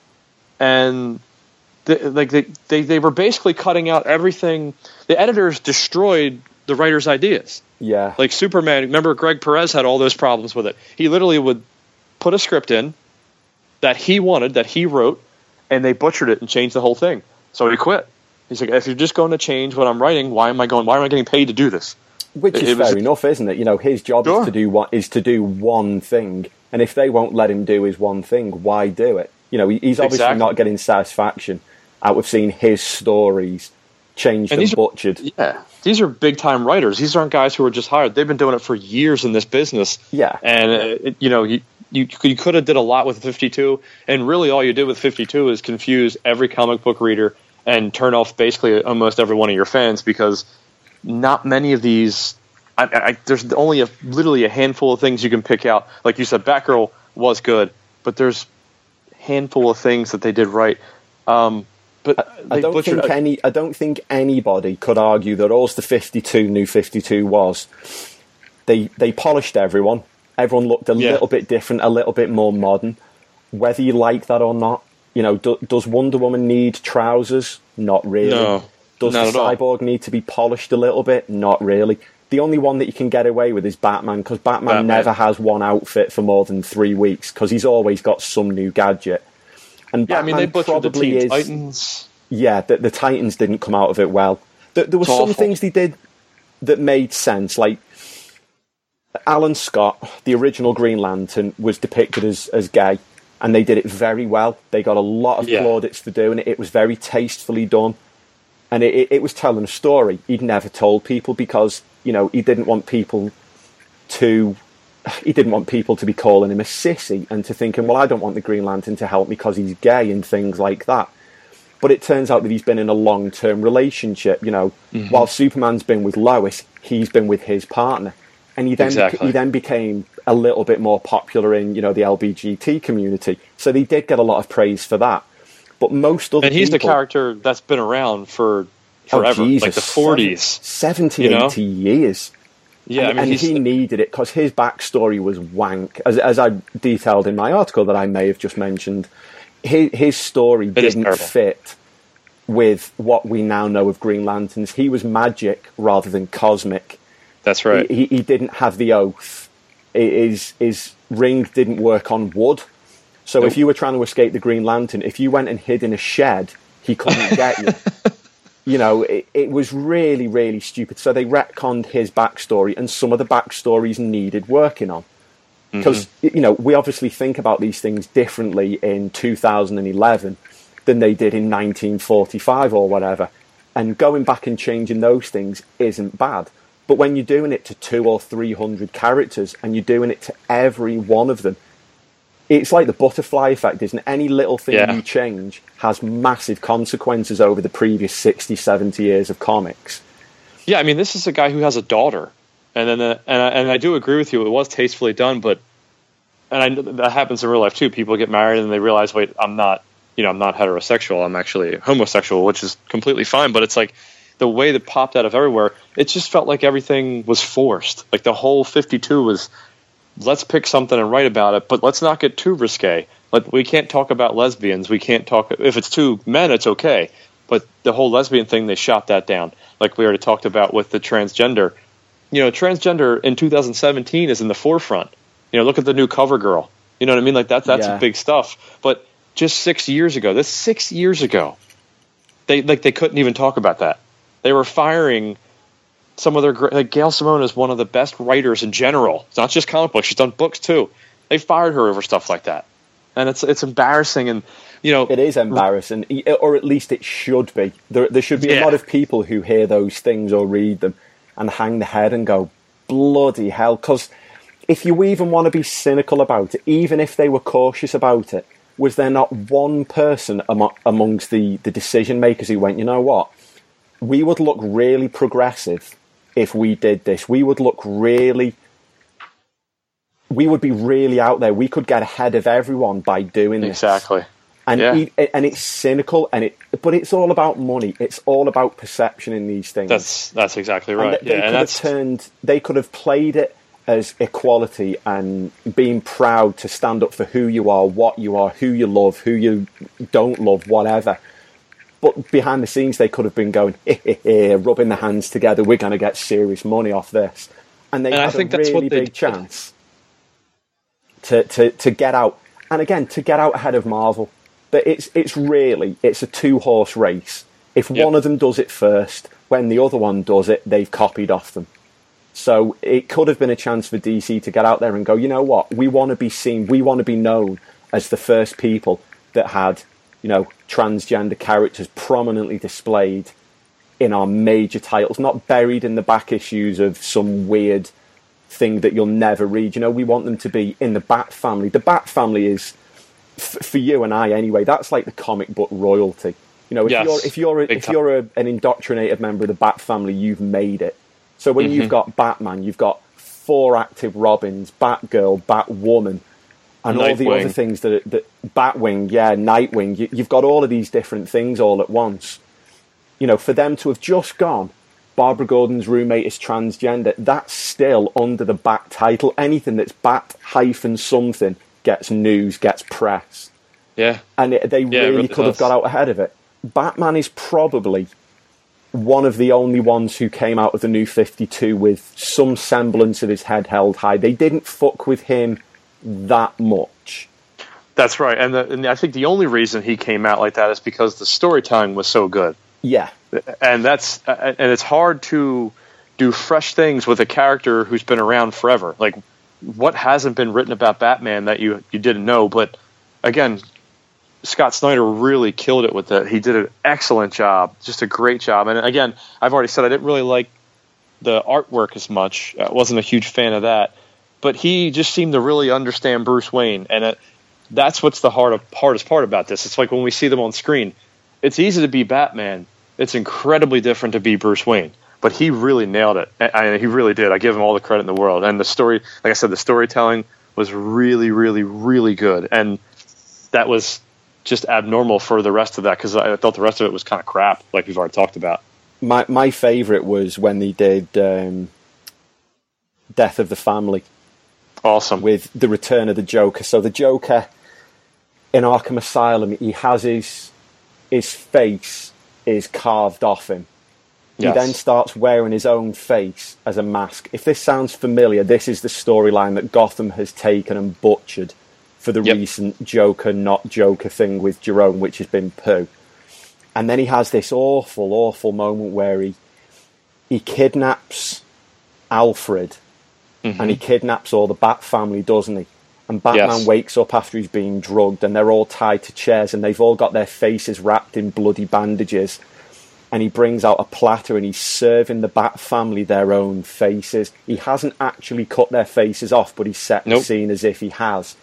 And they, like they, they, they were basically cutting out everything. The editors destroyed the writer's ideas. Yeah. Like Superman, remember Greg Perez had all those problems with it. He literally would put a script in that he wanted, that he wrote, and they butchered it and changed the whole thing. So he quit. He's like, if you're just going to change what I'm writing, why am I going? Why am I getting paid to do this? Which is it, it fair was, enough, isn't it? You know, his job sure. is to do what is to do one thing, and if they won't let him do his one thing, why do it? You know, he's obviously exactly. not getting satisfaction out of seeing his stories changed and, and butchered. Are, yeah, these are big time writers. These aren't guys who are just hired. They've been doing it for years in this business. Yeah, and uh, it, you know, you. You, you could have did a lot with fifty-two, and really all you did with fifty-two is confuse every comic book reader and turn off basically almost every one of your fans, because not many of these, I, I, there's only a, literally a handful of things you can pick out. Like you said, Batgirl was good, but there's a handful of things that they did right. Um, but I, I don't butchered, think any. I don't think anybody could argue that all the fifty-two New fifty-two was. They they polished everyone. Everyone looked a yeah. little bit different, a little bit more modern. Whether you like that or not, you know, do, does Wonder Woman need trousers? Not really. No, does not the Cyborg all. need to be polished a little bit? Not really. The only one that you can get away with is Batman, because Batman, Batman never has one outfit for more than three weeks, because he's always got some new gadget. And yeah, Batman I mean, they butchered the Teen is, Titans. Yeah, the, the Titans didn't come out of it well. There, there were it's some awful. things they did that made sense, like Alan Scott, the original Green Lantern, was depicted as, as gay, and they did it very well. They got a lot of yeah. plaudits for doing it. It was very tastefully done, and it, it, it was telling a story he'd never told people, because, you know, he didn't want people to he didn't want people to be calling him a sissy and to thinking, well, I don't want the Green Lantern to help me because he's gay and things like that. But it turns out that he's been in a long-term relationship. You know, mm-hmm. while Superman's been with Lois, he's been with his partner. And he then exactly. he then became a little bit more popular in, you know, the L B G T community. So they did get a lot of praise for that. But most other and he's people, the character that's been around for forever, oh, Jesus, like the forties, seventy, you know? eighty years. Yeah, and, I mean, and he needed it because his backstory was wank, as as I detailed in my article that I may have just mentioned. His his story it didn't fit with what we now know of Green Lanterns. He was magic rather than cosmic. That's right. He, he didn't have the oath. His, his ring didn't work on wood. So nope. if you were trying to escape the Green Lantern, if you went and hid in a shed, he couldn't get you. You know, it, it was really, really stupid. So they retconned his backstory, and some of the backstories needed working on. Because, mm-hmm. you know, we obviously think about these things differently in two thousand eleven than they did in nineteen forty-five or whatever. And going back and changing those things isn't bad. But when you're doing it to two or three hundred characters and you're doing it to every one of them, it's like the butterfly effect, isn't it? Any little thing Yeah. you change has massive consequences over the previous sixty, seventy years of comics. Yeah, I mean, this is a guy who has a daughter, and then uh, and I, and I do agree with you. It was tastefully done, but and I know that happens in real life too. People get married and they realize, wait, I'm not, you know, I'm not heterosexual. I'm actually homosexual, which is completely fine. But it's like the way that popped out of everywhere. It just felt like everything was forced. Like the whole fifty-two was, let's pick something and write about it, but let's not get too risque. Like we can't talk about lesbians. We can't talk if it's two men, it's okay. But the whole lesbian thing, they shot that down. Like we already talked about with the transgender. You know, transgender in two thousand seventeen is in the forefront. You know, look at the new CoverGirl. You know what I mean? Like that, that's Yeah. big stuff. But just six years ago, this six years ago, they like they couldn't even talk about that. They were firing some of their great, like Gail Simone is one of the best writers in general. It's not just comic books; she's done books too. They fired her over stuff like that, and it's it's embarrassing. And you know, It is embarrassing, or at least it should be. There, there should be Yeah. a lot of people who hear those things or read them and hang their head and go, bloody hell. Because if you even want to be cynical about it, even if they were cautious about it, was there not one person amo- amongst the, the decision makers who went, you know what, we would look really progressive if we did this. We would look really... We would be really out there. We could get ahead of everyone by doing this. exactly. And Yeah. it, and it's cynical, and it but it's all about money. It's all about perception in these things. That's that's exactly right. And they, they yeah, could and have that's turned. They could have played it as equality and being proud to stand up for who you are, what you are, who you love, who you don't love, whatever. But behind the scenes, they could have been going, eh, eh, eh, rubbing their hands together. We're going to get serious money off this, and they And I had think a that's really what they big did. chance to, to to get out. And again, to get out ahead of Marvel. But it's it's really, it's a two-horse race. If Yep. one of them does it first, when the other one does it, they've copied off them. So it could have been a chance for D C to get out there and go, you know what, we want to be seen, we want to be known as the first people that had, you know, transgender characters prominently displayed in our major titles, not buried in the back issues of some weird thing that you'll never read. You know, we want them to be in the Bat family. The Bat family is... for you and I anyway, that's like the comic book royalty. You know, if Yes, you're if you're a, big if time. you're a, an indoctrinated member of the Bat family, you've made it. So when Mm-hmm. you've got Batman, you've got four active Robins, Batgirl, Batwoman, and all the Nightwing. other things that, that Batwing, yeah, Nightwing. You, you've got all of these different things all at once. You know, for them to have just gone, Barbara Gordon's roommate is transgender. That's still under the Bat title. Anything that's Bat hyphen something gets news, gets press. yeah. And it, they Yeah, it really really could have does. got out ahead of it. Batman is probably one of the only ones who came out of the New fifty-two with some semblance of his head held high. They didn't fuck with him that much. That's right. And, the, and I think the only reason he came out like that is because the storytelling was so good. Yeah. And that's uh, and it's hard to do fresh things with a character who's been around forever. Like, what hasn't been written about Batman that you you didn't know? But again, Scott Snyder really killed it with that. He did an excellent job, just a great job. And again, I've already said I didn't really like the artwork as much. I wasn't a huge fan of that. But he just seemed to really understand Bruce Wayne, and it, that's what's the hard, hardest part about this. It's like when we see them on screen, it's easy to be Batman. It's incredibly different to be Bruce Wayne. But he really nailed it. I, I, he really did. I give him all the credit in the world. And the story, like I said, the storytelling was really, really, really good. And that was just abnormal for the rest of that, because I thought the rest of it was kind of crap, like we've already talked about. My my favourite was when they did um, Death of the Family. Awesome. With the return of the Joker. So the Joker in Arkham Asylum, he has his his face is carved off him. Yes. He then starts wearing his own face as a mask. If this sounds familiar, this is the storyline that Gotham has taken and butchered for the Yep. recent Joker not Joker thing with Jerome, which has been poo. And then he has this awful, awful moment where he he kidnaps Alfred. Mm-hmm. And he kidnaps all the Bat family, doesn't he? And Batman Yes. wakes up after he's been drugged, and they're all tied to chairs, and they've all got their faces wrapped in bloody bandages. And he brings out a platter, and he's serving the Bat family their own faces. He hasn't actually cut their faces off, but he's set the Nope. scene as if he has.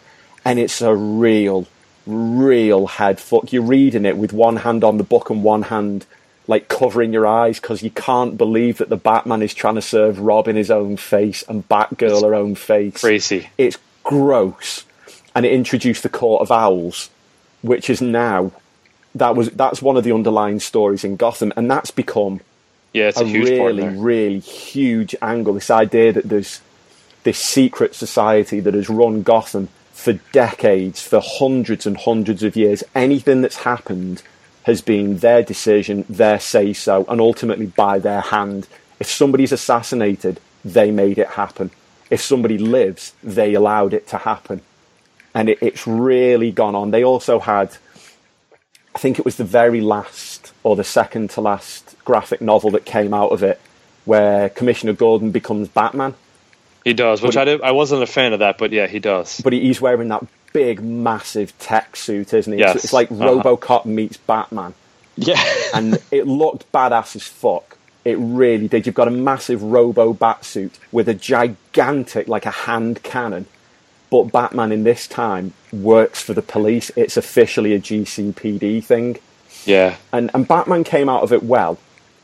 And it's a real, real head fuck. You're reading it with one hand on the book and one hand like covering your eyes because you can't believe that the Batman is trying to serve Robin his own face and Batgirl her own face. Crazy. It's gross. And it introduced the Court of Owls, which is now that was that's one of the underlying stories in Gotham, and that's become yeah, it's a, a huge really, part there. really huge angle. This idea that there's this secret society that has run Gotham for decades, for hundreds and hundreds of years. Anything that's happened has been their decision, their say-so, and ultimately by their hand. If somebody's assassinated, they made it happen. If somebody lives, they allowed it to happen. And it, it's really gone on. They also had, I think it was the very last, or the second to last graphic novel that came out of it, where Commissioner Gordon becomes Batman. He does, which he, I, did, I wasn't a fan of that, but yeah, he does. But he's wearing that big, massive tech suit, isn't he? Yes. It's, it's like uh-huh. RoboCop meets Batman. Yeah. And it looked badass as fuck. It really did. You've got a massive Robo Bat suit with a gigantic, like a hand cannon. But Batman in this time works for the police. It's officially a G C P D thing. Yeah. And and Batman came out of it well.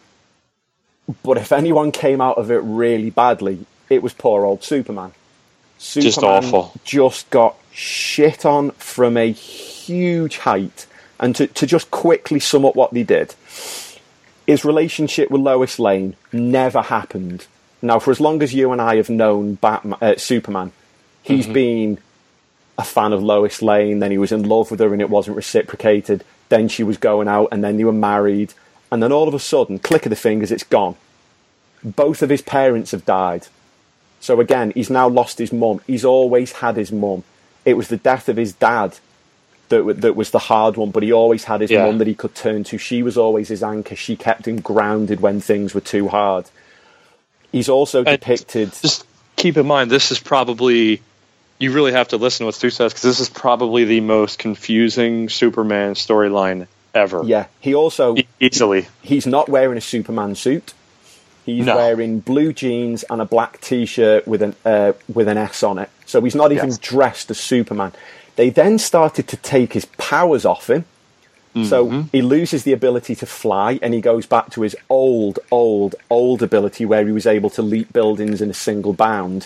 But if anyone came out of it really badly, it was poor old Superman. Superman just awful. Just got shit on from a huge height. And to, to just quickly sum up what they did, his relationship with Lois Lane never happened. Now, for as long as you and I have known Batman, uh, Superman, he's mm-hmm. been a fan of Lois Lane, then he was in love with her and it wasn't reciprocated, then she was going out and then they were married, and then all of a sudden, click of the fingers, it's gone. Both of his parents have died. So again, he's now lost his mum. He's always had his mum. It was the death of his dad that, that was the hard one, but he always had his yeah. mum that he could turn to. She was always his anchor. She kept him grounded when things were too hard. He's also and depicted... Just keep in mind, this is probably... You really have to listen to what Stu says, because this is probably the most confusing Superman storyline ever. Yeah, he also... E- easily. He's not wearing a Superman suit. He's no. wearing blue jeans and a black T-shirt with an uh, with an S on it. So he's not even yes. dressed as Superman. They then started to take his powers off him. Mm-hmm. So he loses the ability to fly, and he goes back to his old, old, old ability where he was able to leap buildings in a single bound.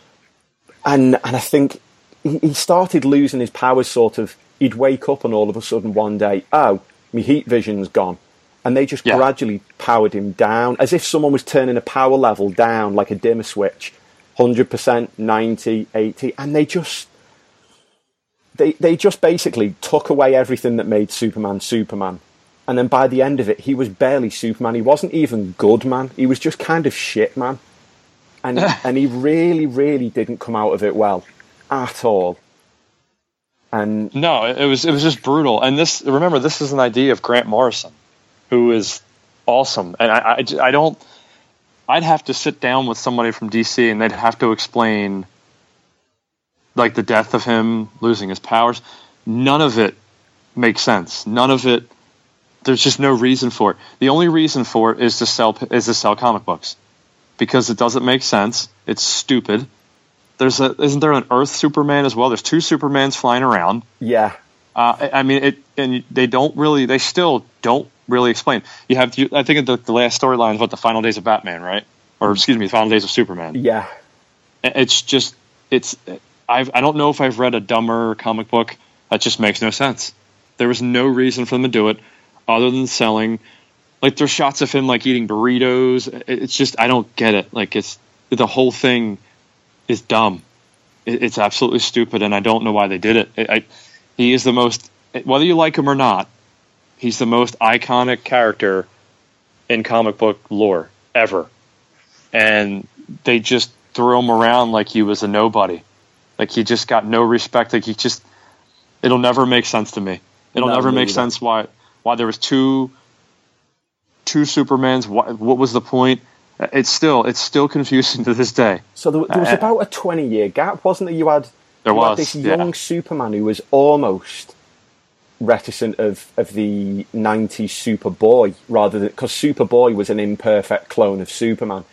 And and I think he, he started losing his powers sort of... He'd wake up and all of a sudden one day, oh, my heat vision's gone. And they just yeah. gradually powered him down, as if someone was turning a power level down like a dimmer switch. one hundred percent, ninety, eighty, and they just... They they just basically took away everything that made Superman Superman. And then by the end of it, he was barely Superman. He wasn't even good, man. He was just kind of shit, man. And and he really, really didn't come out of it well at all. And no, it was it was just brutal. And this, remember, this is an idea of Grant Morrison, who is awesome. And I, I, I don't... I'd have to sit down with somebody from D C and they'd have to explain, like, the death of him losing his powers. None of it makes sense. None of it... There's just no reason for it. The only reason for it is to sell is to sell comic books, because it doesn't make sense. It's stupid. There's a isn't there an Earth Superman as well? There's two Supermans flying around. Yeah. Uh, I mean, it, and they don't really. They still don't really explain. You have, you, I think, the, the last storyline is about the final days of Batman, right? Or excuse me, the final days of Superman. Yeah. It's just, it's. I've, I don't know if I've read a dumber comic book that just makes no sense. There was no reason for them to do it, other than selling. Like, there's shots of him like eating burritos. It's just, I don't get it. Like, it's the whole thing is dumb. It, it's absolutely stupid, and I don't know why they did it. it I, he is the most, whether you like him or not, he's the most iconic character in comic book lore ever. And they just threw him around like he was a nobody. Like, he just got no respect. Like, he just, it'll never make sense to me. It'll no, never make either. sense why why there was two two Supermans. What, what was the point? It's still it's still confusing to this day. So there, there was uh, about a twenty-year gap, wasn't there? You had, there you was, had this young yeah. Superman who was almost reticent of, of the nineties Superboy, rather than, because Superboy was an imperfect clone of Superman.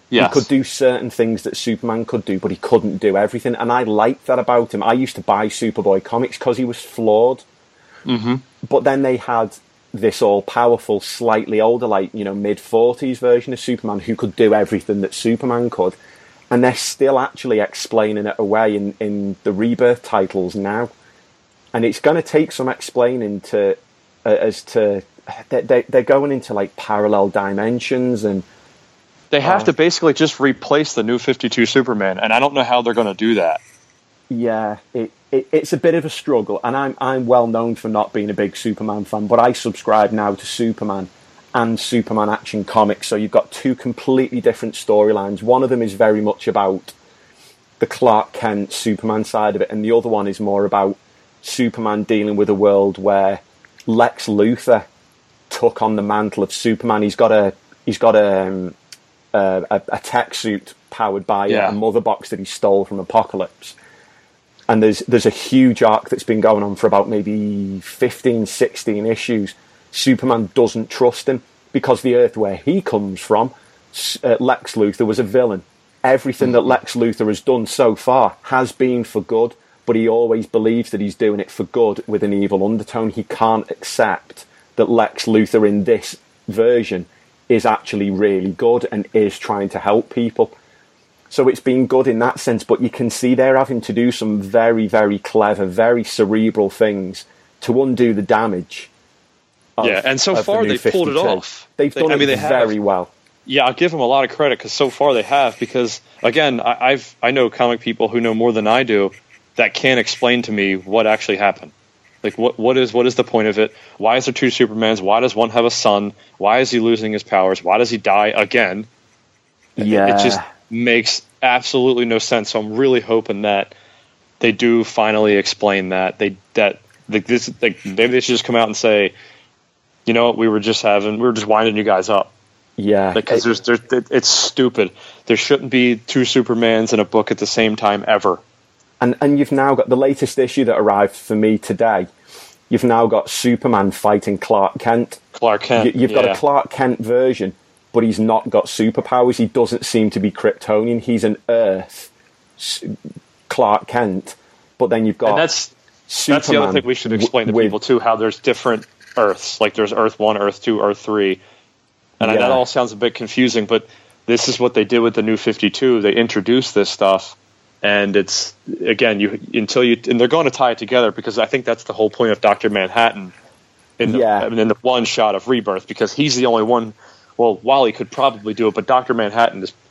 Yes. He could do certain things that Superman could do, but he couldn't do everything. And I liked that about him. I used to buy Superboy comics because he was flawed. Mm-hmm. But then they had this all-powerful, slightly older, like, you know, mid-forties version of Superman who could do everything that Superman could. And they're still actually explaining it away in, in the Rebirth titles now. And it's going to take some explaining to uh, as to... They, they're going into, like, parallel dimensions and... They have uh, to basically just replace the New fifty-two Superman, and I don't know how they're going to do that. Yeah, it, it, it's a bit of a struggle, and I'm I'm well known for not being a big Superman fan, but I subscribe now to Superman and Superman Action Comics, so you've got two completely different storylines. One of them is very much about the Clark Kent Superman side of it, and the other one is more about Superman dealing with a world where Lex Luthor took on the mantle of Superman. He's got a he's got a um, a, a, a tech suit powered by Yeah. a mother box that he stole from Apocalypse. And there's there's a huge arc that's been going on for about maybe fifteen, sixteen issues. Superman doesn't trust him because the Earth where he comes from, uh, Lex Luthor was a villain. Everything that Lex Luthor has done so far has been for good, but he always believes that he's doing it for good with an evil undertone. He can't accept that Lex Luthor in this version is actually really good and is trying to help people. So it's been good in that sense, but you can see they're having to do some very, very clever, very cerebral things to undo the damage. Of, Yeah, and so of the far New they've pulled it fifty-two. off. They've They- done I mean, it they have. very well. Yeah, I'll give them a lot of credit because so far they have. Because again, I, I've I know comic people who know more than I do that can't explain to me what actually happened. Like what what is what is the point of it? Why is there two Supermans? Why does one have a son? Why is he losing his powers? Why does he die again? Yeah. It just makes absolutely no sense. So I'm really hoping that they do finally explain that. They that like this like maybe they should just come out and say, you know what, we were just having we were just winding you guys up. Yeah. Because It- there's, there's, it's stupid. There shouldn't be two Supermans in a book at the same time ever. And and you've now got the latest issue that arrived for me today. You've now got Superman fighting Clark Kent. Clark Kent. You, you've got yeah. a Clark Kent version, but he's not got superpowers. He doesn't seem to be Kryptonian. He's an Earth S- Clark Kent. But then you've got And that's Superman that's the other thing we should explain to with- people too. How there's different Earths. Like there's Earth One, Earth Two, Earth Three, and I, Yeah. that all sounds a bit confusing. But this is what they did with the New fifty-two. They introduced this stuff. And it's again, you until you and they're going to tie it together because I think that's the whole point of Doctor Manhattan in the Yeah. in the one shot of Rebirth, because he's the only one. Well, Wally could probably do it, but Doctor Manhattan is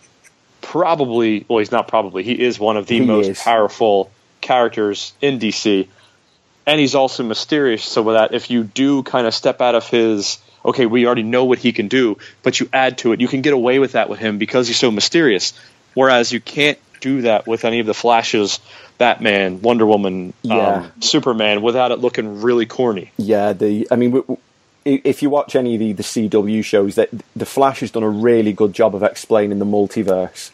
probably well, he's not probably he is one of the He most is. powerful characters in D C, and he's also mysterious. So with that, if you do kind of step out of his okay, we already know what he can do, but you add to it, you can get away with that with him because he's so mysterious. Whereas you can't do that with any of the Flashes, Batman, Wonder Woman, Yeah. um, Superman, without it looking really corny. Yeah, the I mean, w- w- if you watch any of the, the C W shows, that the Flash has done a really good job of explaining the multiverse.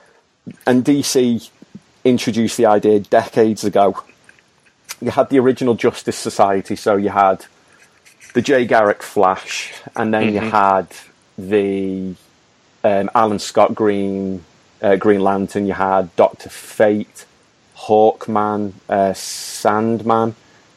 And D C introduced the idea decades ago. You had the original Justice Society, so you had the Jay Garrick Flash, and then you had the um, Alan Scott Green uh, Green Lantern. You had Doctor Fate, Hawkman, uh, Sandman.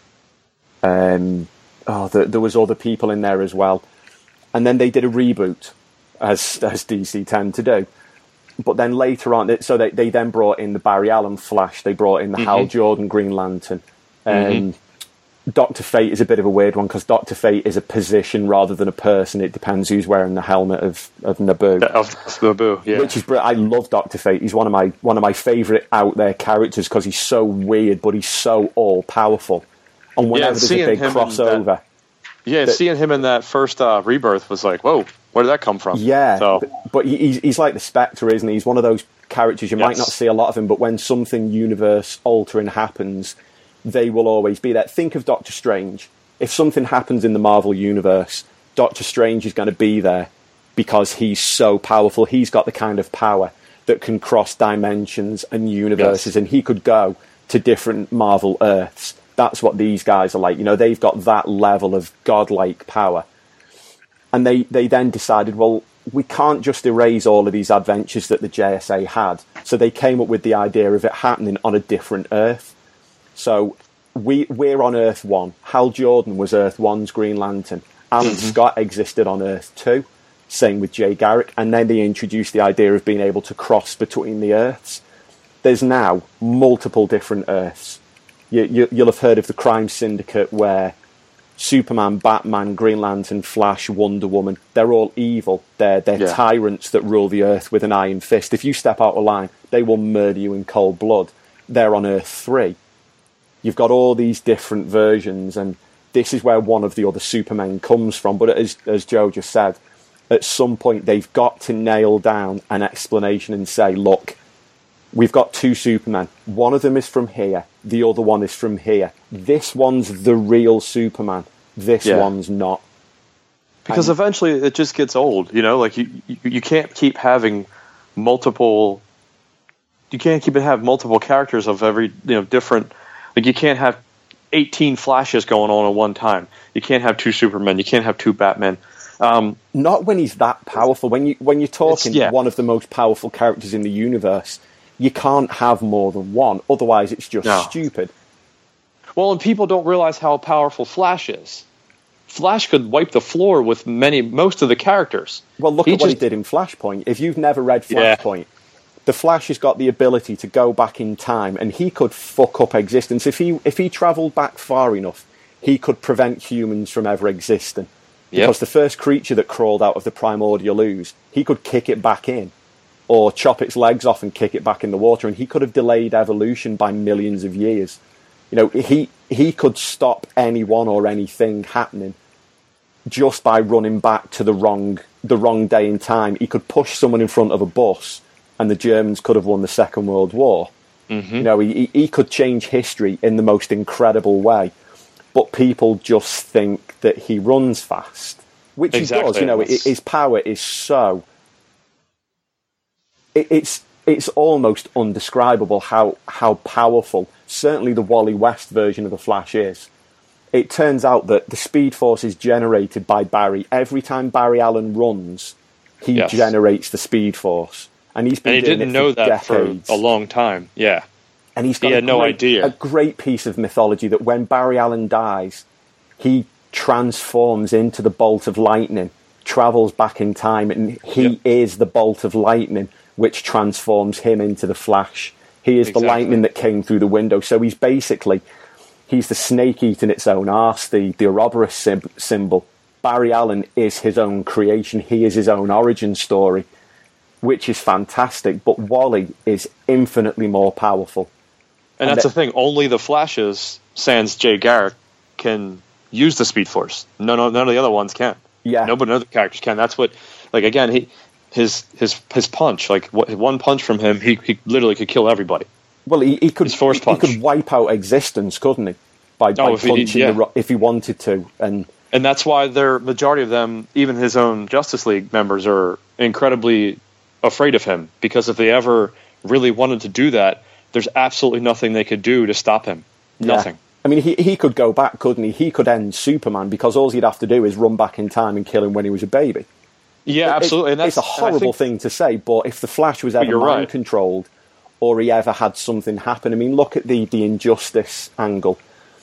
Um, oh, the, there was other people in there as well, and then they did a reboot, as as D C tend to do. But then later on, so they they then brought in the Barry Allen Flash. They brought in the Hal Jordan Green Lantern. Um, Doctor Fate is a bit of a weird one because Doctor Fate is a position rather than a person. It depends who's wearing the helmet of of Naboo. Of, of Naboo, yeah. Which is br- I love Doctor Fate. He's one of my one of my favourite out there characters because he's so weird, but he's so all powerful. And whenever there's a seeing big him in crossover, that- yeah, that- seeing him in that first uh, Rebirth was like, whoa, where did that come from? yeah. So, But, but he, he's he's like the Spectre, isn't he? He's one of those characters you might Yes. not see a lot of him, but when something universe altering happens, they will always be there. Think of Doctor Strange. If something happens in the Marvel universe, Doctor Strange is going to be there because he's so powerful. He's got the kind of power that can cross dimensions and universes, Yes. and he could go to different Marvel Earths. That's what these guys are like. You know, they've got that level of godlike power. And they, they then decided, well, we can't just erase all of these adventures that the J S A had. So they came up with the idea of it happening on a different Earth. So we, we're on Earth one. Hal Jordan was Earth one's Green Lantern. Alan mm-hmm. Scott existed on Earth two. Same with Jay Garrick. And then they introduced the idea of being able to cross between the Earths. There's now multiple different Earths. You, you, you'll have heard of the Crime Syndicate, where Superman, Batman, Green Lantern, Flash, Wonder Woman, they're all evil. They're, they're yeah. tyrants that rule the Earth with an iron fist. If you step out of line, they will murder you in cold blood. They're on Earth three. You've got all these different versions, and this is where one of the other Supermen comes from. But as, as Joe just said, at some point they've got to nail down an explanation and say, look, we've got two Supermen. One of them is from here. The other one is from here. This one's the real Superman. This yeah. one's not. Because and, eventually it just gets old, you know? Like, you, you, you can't keep having multiple... You can't keep it have multiple characters of every, you know, different... Like, you can't have eighteen Flashes going on at one time. You can't have two Supermen. You can't have two Batmen. Um, not when he's that powerful. When, you, when you're talking yeah. one of the most powerful characters in the universe... You can't have more than one, otherwise it's just no. stupid. Well, and people don't realize how powerful Flash is. Flash could wipe the floor with many, most of the characters. Well, look he at just, what he did in Flashpoint. If you've never read Flashpoint, yeah. the Flash has got the ability to go back in time, and he could fuck up existence. If he if he travelled back far enough, he could prevent humans from ever existing. Because yep. the first creature that crawled out of the primordial ooze, he could kick it back in. Or chop its legs off and kick it back in the water, and he could have delayed evolution by millions of years. You know, he he could stop anyone or anything happening just by running back to the wrong the wrong day in time. He could push someone in front of a bus, and the Germans could have won the Second World War. Mm-hmm. You know, he he could change history in the most incredible way. But people just think that he runs fast, which exactly. he does. You know, his power is so. It's it's almost undescribable how, how powerful, certainly the Wally West version of the Flash is. It turns out that the Speed Force is generated by Barry. Every time Barry Allen runs, he yes. generates the Speed Force. And he's been and he doing didn't it know for that decades. for a long time, yeah. And he's got he a had great, no idea. a great piece of mythology that when Barry Allen dies, he transforms into the bolt of lightning, travels back in time, and he yep. is the bolt of lightning, which transforms him into the Flash. He is exactly. the lightning that came through the window. So he's basically, he's the snake eating its own arse, the, the Ouroboros sim- symbol. Barry Allen is his own creation. He is his own origin story, which is fantastic. But Wally is infinitely more powerful. And, and that's th- the thing. Only the Flashes, sans Jay Garrick, can use the Speed Force. No, no, none of the other ones can. Yeah. Nobody, other characters can. That's what, like, again, he... His his his punch, like one punch from him, he, he literally could kill everybody. Well, he, he could his force he, punch. he could wipe out existence, couldn't he? By, by oh, if punching he, yeah. the ro- if he wanted to, and and that's why their majority of them, even his own Justice League members, are incredibly afraid of him, because if they ever really wanted to do that, there's absolutely nothing they could do to stop him. Nothing. Yeah. I mean, he he could go back, couldn't he? He could end Superman, because all he'd have to do is run back in time and kill him when he was a baby. Yeah, absolutely. And it's a horrible think, thing to say, but if the Flash was ever mind controlled, or he ever had something happen, I mean, look at the, the Injustice angle.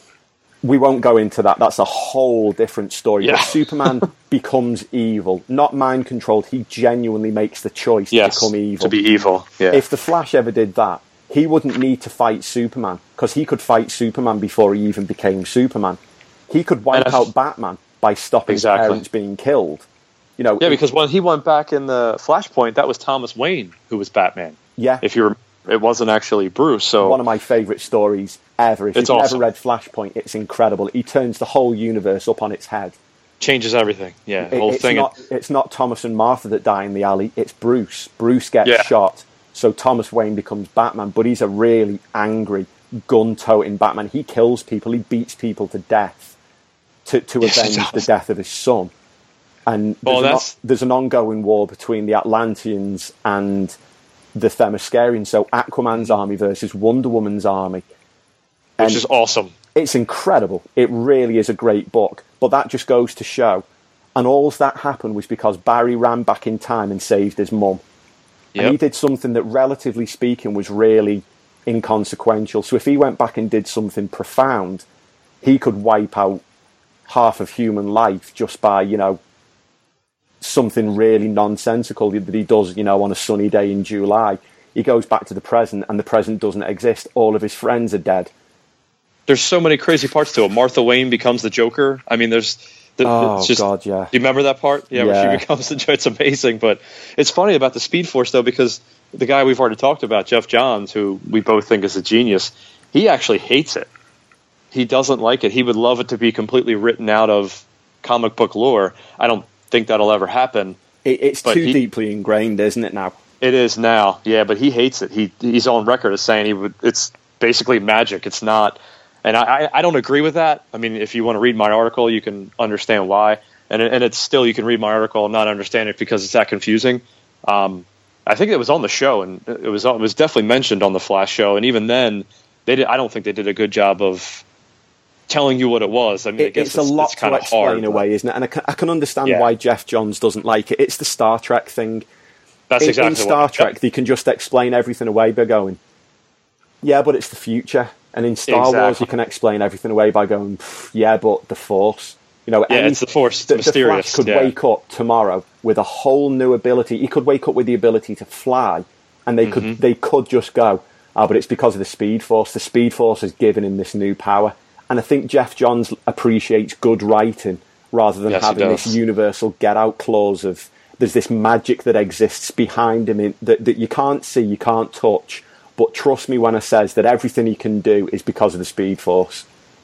We won't go into that. That's a whole different story. Yeah. But Superman becomes evil, not mind controlled. He genuinely makes the choice yes, to become evil. To be evil. Yeah. If the Flash ever did that, he wouldn't need to fight Superman, because he could fight Superman before he even became Superman. He could wipe out Batman by stopping exactly. parents being killed. You know, yeah, because when he went back in the Flashpoint, that was Thomas Wayne who was Batman. Yeah. If you're, it wasn't actually Bruce. So one of my favourite stories ever. If it's you've awesome. never read Flashpoint, it's incredible. He turns the whole universe up on its head. Changes everything. Yeah, the it, whole it's thing. Not, it's not Thomas and Martha that die in the alley. It's Bruce. Bruce gets yeah. shot, so Thomas Wayne becomes Batman. But he's a really angry, gun-toting Batman. He kills people. He beats people to death to, to yes, avenge the death of his son. And there's, well, that's... an, there's an ongoing war between the Atlanteans and the Themyscirians. So Aquaman's army versus Wonder Woman's army. Which and is awesome. It's incredible. It really is a great book. But that just goes to show, And all that happened was because Barry ran back in time and saved his mum. Yep. And he did something that, relatively speaking, was really inconsequential. So if he went back and did something profound, he could wipe out half of human life just by, you know, something really nonsensical that he does, you know, on a sunny day in July. He goes back to the present, and the present doesn't exist. All of his friends are dead. There's so many crazy parts to it. Martha Wayne becomes the Joker. I mean, there's... The, oh, just, God, yeah. Do you remember that part? Yeah, yeah, where she becomes the Joker. It's amazing. But it's funny about the Speed Force, though, because the guy we've already talked about, Jeff Johns, who we both think is a genius, he actually hates it. He doesn't like it. He would love it to be completely written out of comic book lore. I don't think that'll ever happen. It, it's too he, deeply ingrained, isn't it, now? It is now, yeah, but he hates it. He He's on record as saying he would. It's basically magic. It's not... And I, I don't agree with that. I mean, if you want to read my article, you can understand why. And and it's still, you can read my article and not understand it because it's that confusing. Um, I think it was on the show, and it was it was definitely mentioned on the Flash show. And even then, they did. I don't think they did a good job of telling you what it was. I mean, it, I guess it's, it's a lot it's to explain hard, away, isn't it? And I can, I can understand yeah. why Jeff Johns doesn't like it. It's the Star Trek thing. That's in, exactly in Star what, Trek. Yep. They can just explain everything away by going, yeah, but it's the future. And in Star exactly. Wars, you can explain everything away by going, yeah, but the Force. You know, yeah, any, it's the Force. It's the, mysterious. The Flash could yeah. wake up tomorrow with a whole new ability. He could wake up with the ability to fly, and they mm-hmm. could they could just go, oh, but it's because of the Speed Force. The Speed Force has given him this new power. And I think Jeff Johns appreciates good writing rather than yes, having this universal get-out clause of there's this magic that exists behind him in, that, that you can't see, you can't touch. But trust me when I says that everything he can do is because of the Speed Force.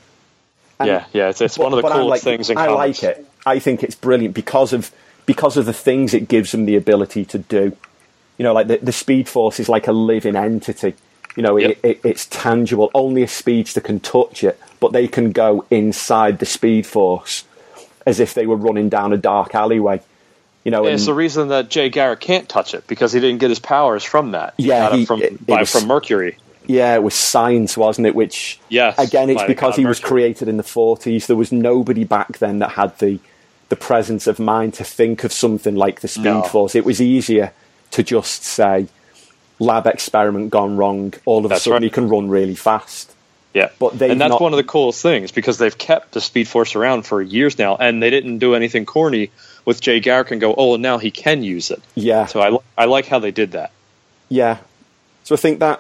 And, yeah, yeah, it's, it's but, one of the coolest like, things in I comics. like it. I think it's brilliant because of because of the things it gives him the ability to do. You know, like the, the Speed Force is like a living entity. You know, yep. it, it, it's tangible. Only a speedster can touch it, but they can go inside the Speed Force as if they were running down a dark alleyway. You know, yeah, and, it's the reason that Jay Garrick can't touch it, because he didn't get his powers from that. He yeah, got he, it from it, it by, was, from Mercury. Yeah, it was science, wasn't it? Which, yes, again, it's because he was Mercury. created in the forties. There was nobody back then that had the the presence of mind to think of something like the Speed No. Force. It was easier to just say, lab experiment gone wrong. All of That's a sudden, right. he can run really fast. Yeah, but and that's not, one of the coolest things, because they've kept the Speed Force around for years now, and they didn't do anything corny with Jay Garrick and go, oh, now he can use it. Yeah. So I, I like how they did that. Yeah. So I think that,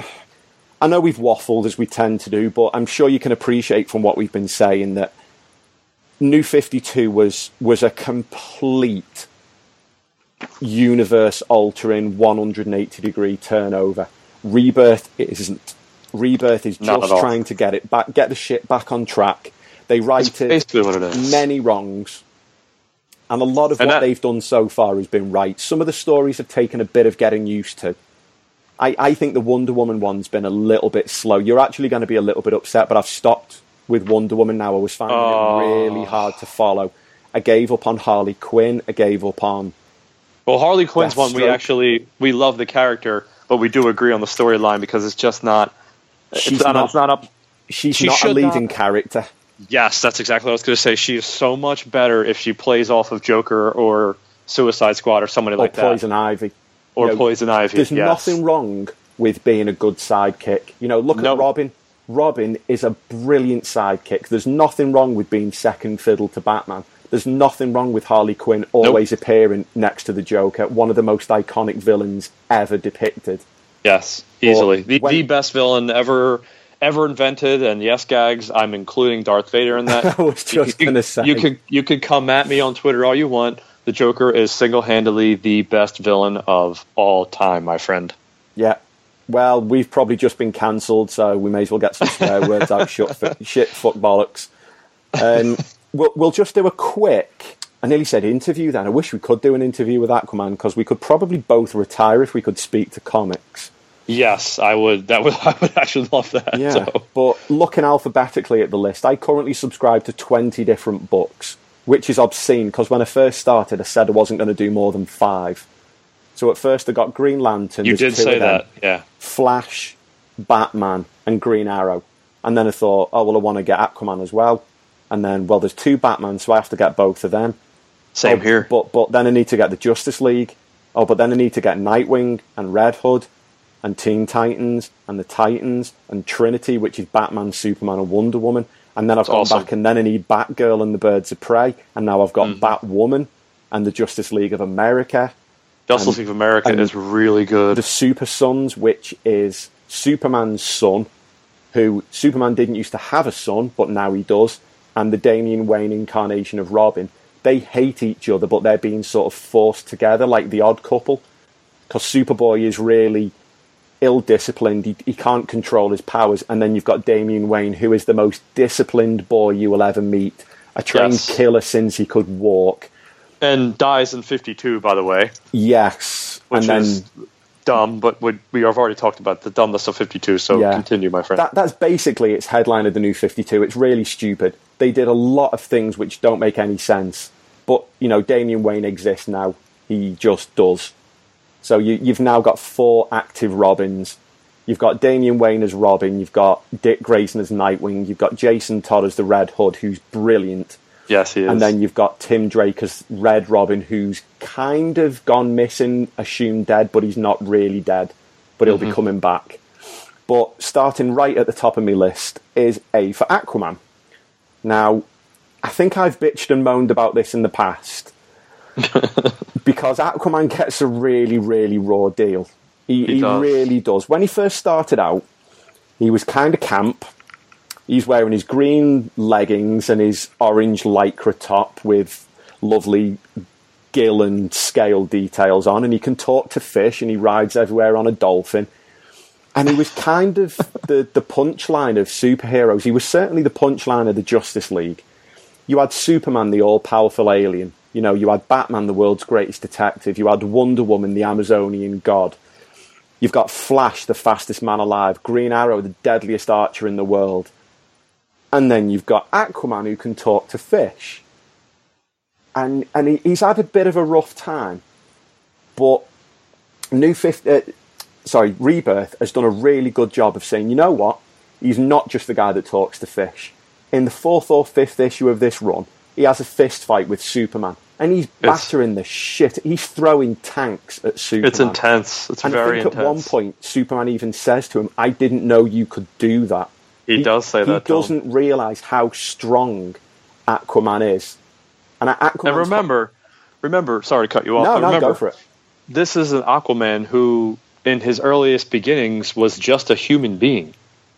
I know we've waffled as we tend to do, but I'm sure you can appreciate from what we've been saying that New fifty-two was was a complete universe-altering one hundred eighty degree turnover. Rebirth isn't. Rebirth is just trying to get it back, get the shit back on track. They righted basically what it is. many wrongs, and a lot of and what that, they've done so far has been right. Some of the stories have taken a bit of getting used to. I, I think the Wonder Woman one's been a little bit slow. You're actually going to be a little bit upset, but I've stopped with Wonder Woman now. I was finding oh. it really hard to follow. I gave up on Harley Quinn. I gave up on... Well, Harley Quinn's Deathstroke. one we actually... We love the character, but we do agree on the storyline, because it's just not... She's it's not, not, it's not up... She's she not a leading not, character. Yes, that's exactly what I was going to say. She is so much better if she plays off of Joker or Suicide Squad or somebody or like Poison that. Ivy. Or you know, Poison Ivy, There's yes. nothing wrong with being a good sidekick. You know, look no. at Robin. Robin is a brilliant sidekick. There's nothing wrong with being second fiddle to Batman. There's nothing wrong with Harley Quinn always nope. appearing next to the Joker, one of the most iconic villains ever depicted. Yes, easily. But the, when, the best villain ever ever invented, and yes, Gags, I'm including Darth Vader in that. I was just going to say. You could, you could come at me on Twitter all you want. The Joker is single-handedly the best villain of all time, my friend. Yeah. Well, we've probably just been cancelled, so we may as well get some swear words out. Shit, shit, fuck, bollocks. Um, we'll, we'll just do a quick, I nearly said interview then. I wish we could do an interview with Aquaman, because we could probably both retire if we could speak to comics. Yes, I would. That would. I would actually love that. Yeah, so. But looking alphabetically at the list, I currently subscribe to twenty different books, which is obscene, because when I first started, I said I wasn't going to do more than five. So at first I got Green Lantern. You did say that, yeah. Flash, Batman, and Green Arrow. And then I thought, oh, well, I want to get Aquaman as well. And then, well, there's two Batman, so I have to get both of them. Same oh, here. But but then I need to get the Justice League. Oh, but then I need to get Nightwing and Red Hood and Teen Titans and the Titans and Trinity, which is Batman, Superman, and Wonder Woman. And then I've That's gone awesome. back, and then I need Batgirl and the Birds of Prey, and now I've got Mm-hmm. Batwoman and the Justice League of America. Justice and- League of America and is really good. The Super Sons, which is Superman's son, who Superman didn't used to have a son, but now he does, and the Damian Wayne incarnation of Robin. They hate each other, but they're being sort of forced together, like the Odd Couple, because Superboy is really ill-disciplined. He, he can't control his powers, and then you've got Damian Wayne, who is the most disciplined boy you will ever meet, a trained Yes. killer since he could walk. And dies in fifty-two, by the way, Yes, which and then is dumb, but we, we have already talked about the dumbness of fifty-two, so Yeah. continue, my friend. That, that's basically its headline of the new fifty-two. It's really stupid. They did a lot of things which don't make any sense. But, you know, Damian Wayne exists now. He just does. So you, you've now got four active Robins. You've got Damian Wayne as Robin. You've got Dick Grayson as Nightwing. You've got Jason Todd as the Red Hood, who's brilliant. Yes, he is. And then you've got Tim Drake as Red Robin, who's kind of gone missing, assumed dead, but he's not really dead. But he'll Mm-hmm. be coming back. But starting right at the top of my list is A for Aquaman. Now, I think I've bitched and moaned about this in the past because Aquaman gets a really, really raw deal. He, He he does. really does. When he first started out, he was kind of camp. He's wearing his green leggings and his orange lycra top with lovely gill and scale details on, and he can talk to fish, and he rides everywhere on a dolphin. And he was kind of the, the punchline of superheroes. He was certainly the punchline of the Justice League. You had Superman, the all-powerful alien. You know, you had Batman, the world's greatest detective. You had Wonder Woman, the Amazonian god. You've got Flash, the fastest man alive. Green Arrow, the deadliest archer in the world. And then you've got Aquaman, who can talk to fish. And and he, he's had a bit of a rough time. But New Fifth, uh, sorry, Rebirth has done a really good job of saying, you know what? He's not just the guy that talks to fish. In the fourth or fifth issue of this run, he has a fist fight with Superman. And he's battering the shit. He's throwing tanks at Superman. It's intense. It's and very I think intense. at one point, Superman even says to him, I didn't know you could do that. He does say he that to him. doesn't realise how strong Aquaman is. And Aquaman. And remember, remember, sorry to cut you off. No, but no, remember, go for it. This is an Aquaman who, in his earliest beginnings, was just a human being.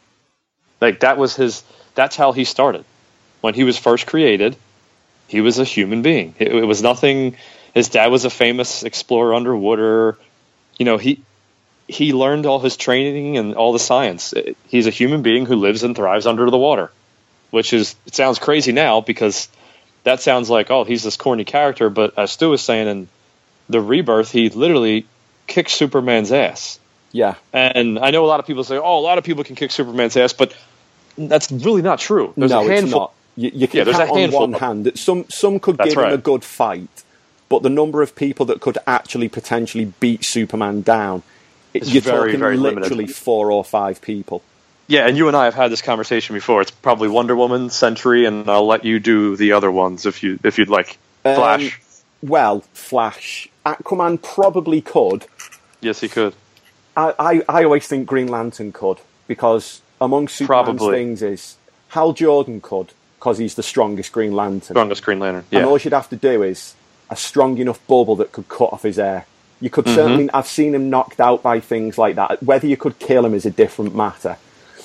Like, that was his, that's how he started. When he was first created, he was a human being. It, it was nothing, his dad was a famous explorer underwater. You know, he he learned all his training and all the science. It, he's a human being who lives and thrives under the water, which is, it sounds crazy now because that sounds like, oh, he's this corny character, but as Stu was saying in the Rebirth, he literally kicks Superman's ass. Yeah. And I know a lot of people say, oh, a lot of people can kick Superman's ass, but that's really not true. There's no, a handful. it's not. You, you can Yeah, there's a count on handful one of- hand. That Some, some could That's give him right. a good fight, but the number of people that could actually potentially beat Superman down, It's you're very, talking very literally limited. four or five people. Yeah, and you and I have had this conversation before. It's probably Wonder Woman, Sentry, and I'll let you do the other ones if you if you'd like. Flash. Um, well, Flash. Aquaman probably could. Yes, he could. I, I, I always think Green Lantern could, because among Superman's Probably. things is Hal Jordan could, because he's the strongest Green Lantern. Strongest Green Lantern. And Yeah. all you'd have to do is a strong enough bubble that could cut off his hair. You could Mm-hmm. certainly, I've seen him knocked out by things like that. Whether you could kill him is a different matter.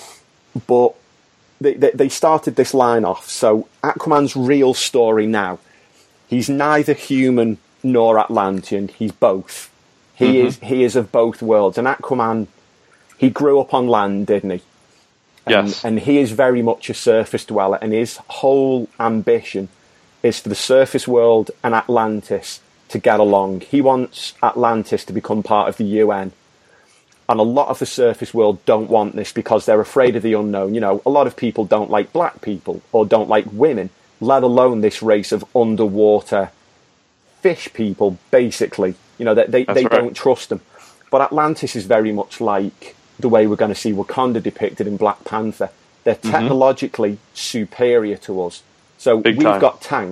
But they, they, they started this line off. So Aquaman's real story now, he's neither human nor Atlantean. He's both. He Mm-hmm. is he is of both worlds. And Aquaman, he grew up on land, didn't he? And, Yes. and he is very much a surface dweller, and his whole ambition is for the surface world and Atlantis to get along. He wants Atlantis to become part of the U N. And a lot of the surface world don't want this because they're afraid of the unknown. You know, a lot of people don't like black people or don't like women, let alone this race of underwater fish people, basically. You know, they, they, That's they right. don't trust them. But Atlantis is very much like the way we're going to see Wakanda depicted in Black Panther. They're technologically superior to us. So Big we've time. got tanks,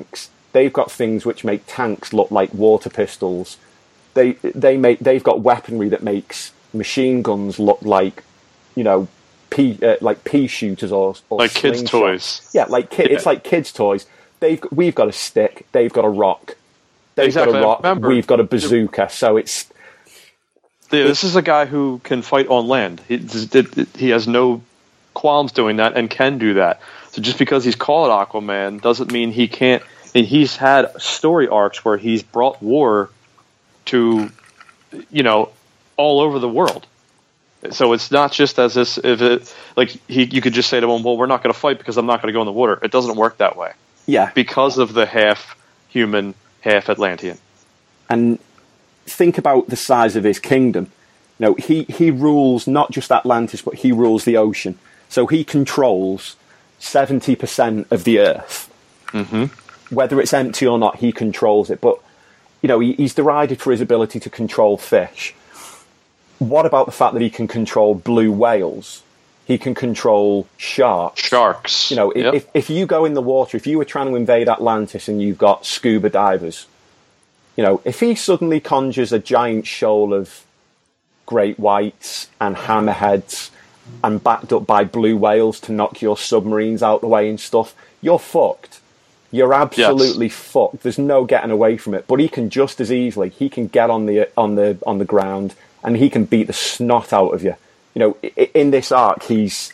They've got things which make tanks look like water pistols. They they make they've got weaponry that makes machine guns look like, you know, pea uh, like pea shooters or, or like kids' toys. Yeah, like ki- yeah. It's like kids' toys. They've we've got a stick. They've got a rock. They've exactly. got a rock. Remember, we've got a bazooka. So it's. Yeah, this is a guy who can fight on land. He, he has no qualms doing that and can do that. So just because he's called Aquaman doesn't mean he can't. And he's had story arcs where he's brought war to, you know, all over the world. So it's not just as this if it like he you could just say to him, well, we're not going to fight because I'm not going to go in the water. It doesn't work that way. Yeah, because of the half human, half Atlantean. And think about the size of his kingdom. You know, he, he rules not just Atlantis, but he rules the ocean. So he controls seventy percent of the Earth. Mm-hmm. Whether it's empty or not, he controls it. But, you know, he, he's derided for his ability to control fish. What about the fact that he can control blue whales? He can control sharks. Sharks. You know, yep. if, if you go in the water, if you were trying to invade Atlantis and you've got scuba divers, you know, if he suddenly conjures a giant shoal of great whites and hammerheads and backed up by blue whales to knock your submarines out the way and stuff, you're fucked. You're absolutely yes. fucked. There's no getting away from it. But he can just as easily, he can get on the on the on the ground and he can beat the snot out of you. You know, in this arc, he's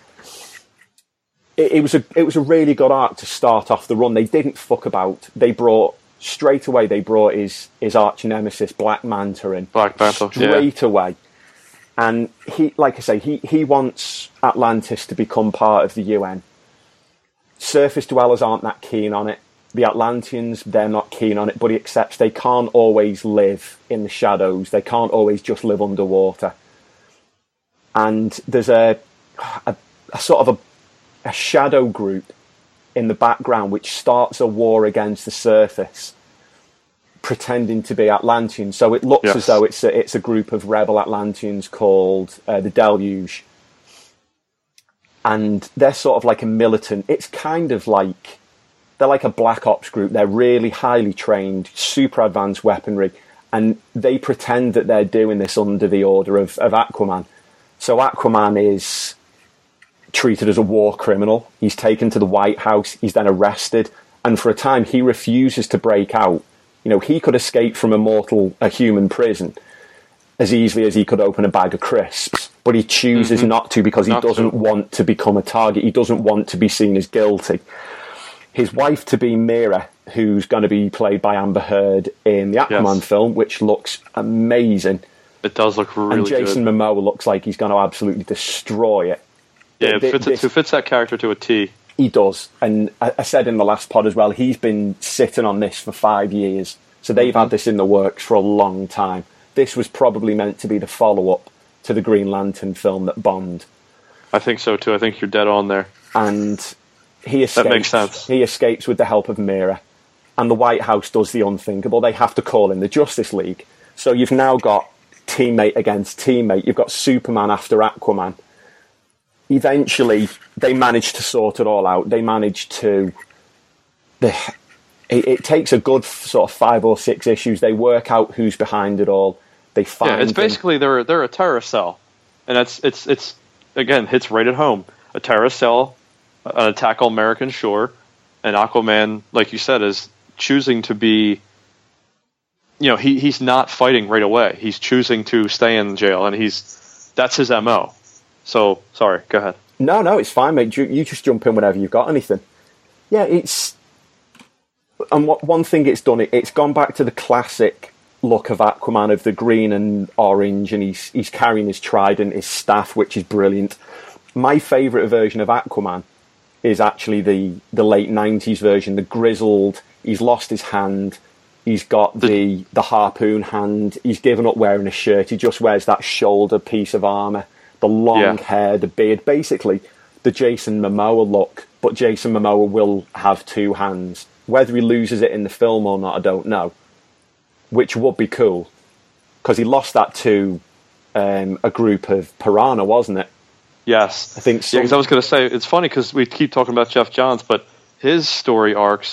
it, it was a it was a really good arc to start off the run. They didn't fuck about. They brought straight away. They brought his his arch nemesis Black Manta in. Black Manta, straight yeah. away. And he, like I say, he he wants Atlantis to become part of the U N. Surface dwellers aren't that keen on it. The Atlanteans, they're not keen on it, but he accepts they can't always live in the shadows. They can't always just live underwater. And there's a, a, a sort of a, a shadow group in the background which starts a war against the surface, pretending to be Atlanteans. So it looks yes. as though it's a, it's a group of rebel Atlanteans called uh, the Deluge. And they're sort of like a militant. It's kind of like, they're like a black ops group. They're really highly trained, super advanced weaponry. And they pretend that they're doing this under the order of, of Aquaman. So Aquaman is treated as a war criminal. He's taken to the White House. He's then arrested. And for a time, he refuses to break out. You know, he could escape from a mortal, a human prison as easily as he could open a bag of crisps. But he chooses mm-hmm. not to because he not doesn't to. want to become a target. He doesn't want to be seen as guilty. His wife-to-be, Mera, who's going to be played by Amber Heard in the Aquaman yes. film, which looks amazing. It does look really good. And Jason good. Momoa looks like he's going to absolutely destroy it. Yeah, it fits, this, it fits that character to a T. He does. And I, I said in the last pod as well, he's been sitting on this for five years. So they've mm-hmm. had this in the works for a long time. This was probably meant to be the follow-up to the Green Lantern film that bombed. I think so too. I think you're dead on there. And he escapes. That makes sense. He escapes with the help of Mera. And the White House does the unthinkable. They have to call in the Justice League. So you've now got teammate against teammate. You've got Superman after Aquaman. Eventually, they manage to sort it all out. They manage to... The, it, it takes a good sort of five or six issues. They work out who's behind it all. They find yeah, it's them. basically they're they're a terrorist cell, and it's it's it's again hits right at home. A terrorist cell, an attack on American shore, and Aquaman, like you said, is choosing to be. You know, he he's not fighting right away. He's choosing to stay in jail, and he's that's his M O. So sorry, go ahead. No, no, it's fine, mate. You, you just jump in whenever you've got anything. Yeah, it's and what one thing it's done. It, it's gone back to the classic look of Aquaman of the green and orange, and he's he's carrying his trident, his staff, which is brilliant. My favourite version of Aquaman is actually the the late nineties version, the grizzled. He's lost his hand. He's got the the harpoon hand. He's given up wearing a shirt. He just wears that shoulder piece of armour, the long yeah. hair, the beard. Basically, the Jason Momoa look. But Jason Momoa will have two hands. Whether he loses it in the film or not, I don't know. Which would be cool, because he lost that to um, a group of Piranha, wasn't it? Yes, I think so. Yeah, because I was going to say it's funny because we keep talking about Jeff Johns, but his story arcs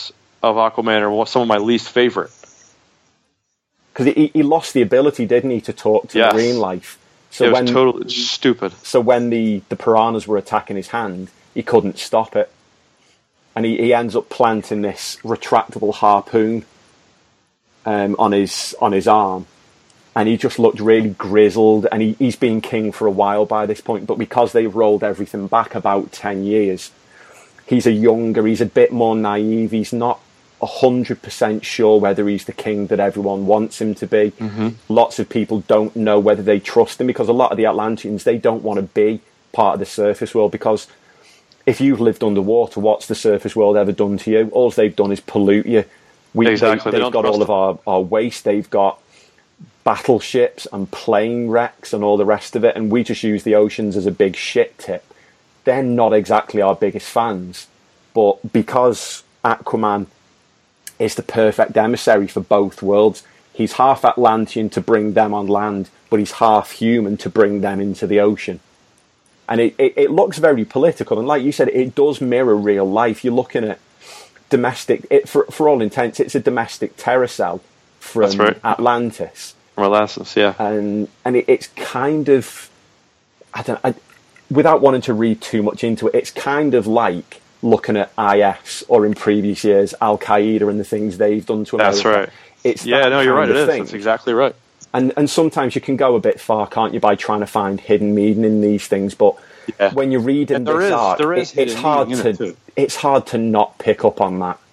of Aquaman are some of my least favorite. Because he, he lost the ability, didn't he, to talk to Yes. marine life. So it was when, totally stupid. So when the, the piranhas were attacking his hand, he couldn't stop it. And he, he ends up planting this retractable harpoon um, on his on his arm. And he just looked really grizzled, and he, he's been king for a while by this point. But because they've rolled everything back about ten years, he's a younger, he's a bit more naive. He's not one hundred percent sure whether he's the king that everyone wants him to be. Mm-hmm. Lots of people don't know whether they trust him, because a lot of the Atlanteans, they don't want to be part of the surface world, because if you've lived underwater, what's the surface world ever done to you? All they've done is pollute you. We, exactly. They, they've got all of our, our waste. They've got battleships and plane wrecks and all the rest of it, and we just use the oceans as a big shit tip. They're not exactly our biggest fans, but because Aquaman is the perfect emissary for both worlds, he's half Atlantean to bring them on land, but he's half human to bring them into the ocean. And it, it, it looks very political, and like you said, it does mirror real life. You're looking at domestic, it, for, for all intents, it's a domestic terror cell from right. Atlantis. Molasses, yeah. And and it, it's kind of, I don't I, without wanting to read too much into it, it's kind of like looking at I S or in previous years Al Qaeda and the things they've done to America. That's right. It's yeah, that no, you're right. kind It of is. thing. That's exactly right. And and sometimes you can go a bit far, can't you, by trying to find hidden meaning in these things? But yeah. when you're reading And there this is- art, there is it, it's hidden hard meaning to in it too. it's hard to not pick up on that.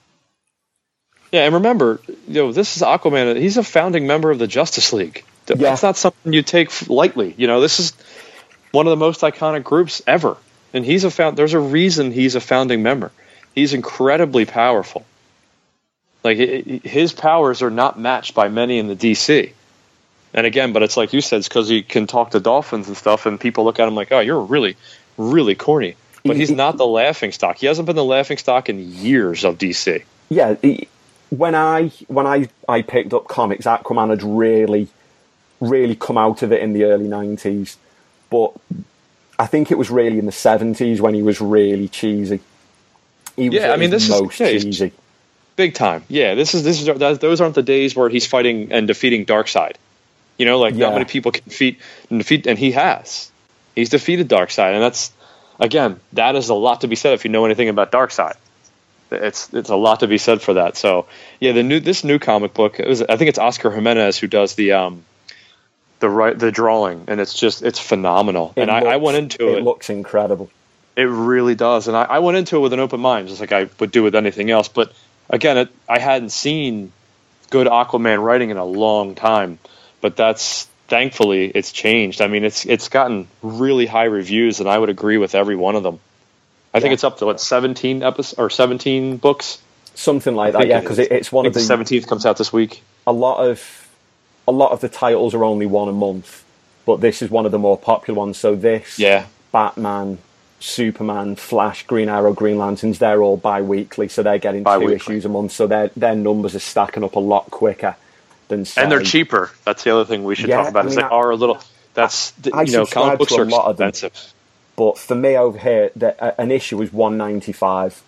Yeah, and remember, you know, this is Aquaman. He's a founding member of the Justice League. That's Yeah. not something you take lightly. You know, this is one of the most iconic groups ever, and he's a found. There's a reason he's a founding member. He's incredibly powerful. Like it, his powers are not matched by many in the D C. And again, but it's like you said, it's because he can talk to dolphins and stuff, and people look at him like, "Oh, you're really, really corny." But he's not the laughingstock. He hasn't been the laughingstock in years of D C. Yeah, he, when I when I, I picked up comics, Aquaman had really, really come out of it in the early nineties. But I think it was really in the seventies when he was really cheesy. He was Yeah, at I mean, his this is- most yeah, he's- cheesy. Big time. Yeah, this is this is those aren't the days where he's fighting and defeating Darkseid. You know, like Yeah. not many people can defeat and defeat, and he has. He's defeated Darkseid, and that's again, that is a lot to be said if you know anything about Darkseid. It's it's a lot to be said for that. So yeah, the new this new comic book, it was, I think it's Oscar Jimenez who does the um the right the drawing, and it's just it's phenomenal. It and I, I looks- went into it. It looks incredible. It really does, and I, I went into it with an open mind, just like I would do with anything else. But again, it, I hadn't seen good Aquaman writing in a long time, but that's thankfully it's changed. I mean, it's it's gotten really high reviews, and I would agree with every one of them. I think Yeah. it's up to what seventeen episodes or seventeen books. Something like I that, think yeah, it because is. it, it's one I of think the the seventeenth comes out this week. a lot of a lot of the titles are only one a month, but this is one of the more popular ones. So this, Yeah, Batman, Superman, Flash, Green Arrow, Green Lanterns, they're all bi-weekly, so they're getting two Bi-weekly. issues a month, so their their numbers are stacking up a lot quicker than say, and they're cheaper. That's the other thing we should Yeah, talk about. I is mean, they I- are a little. That's I you know, subscribe comic books to a are lot of them. expensive. But for me over here, the, uh, an issue is one ninety-five.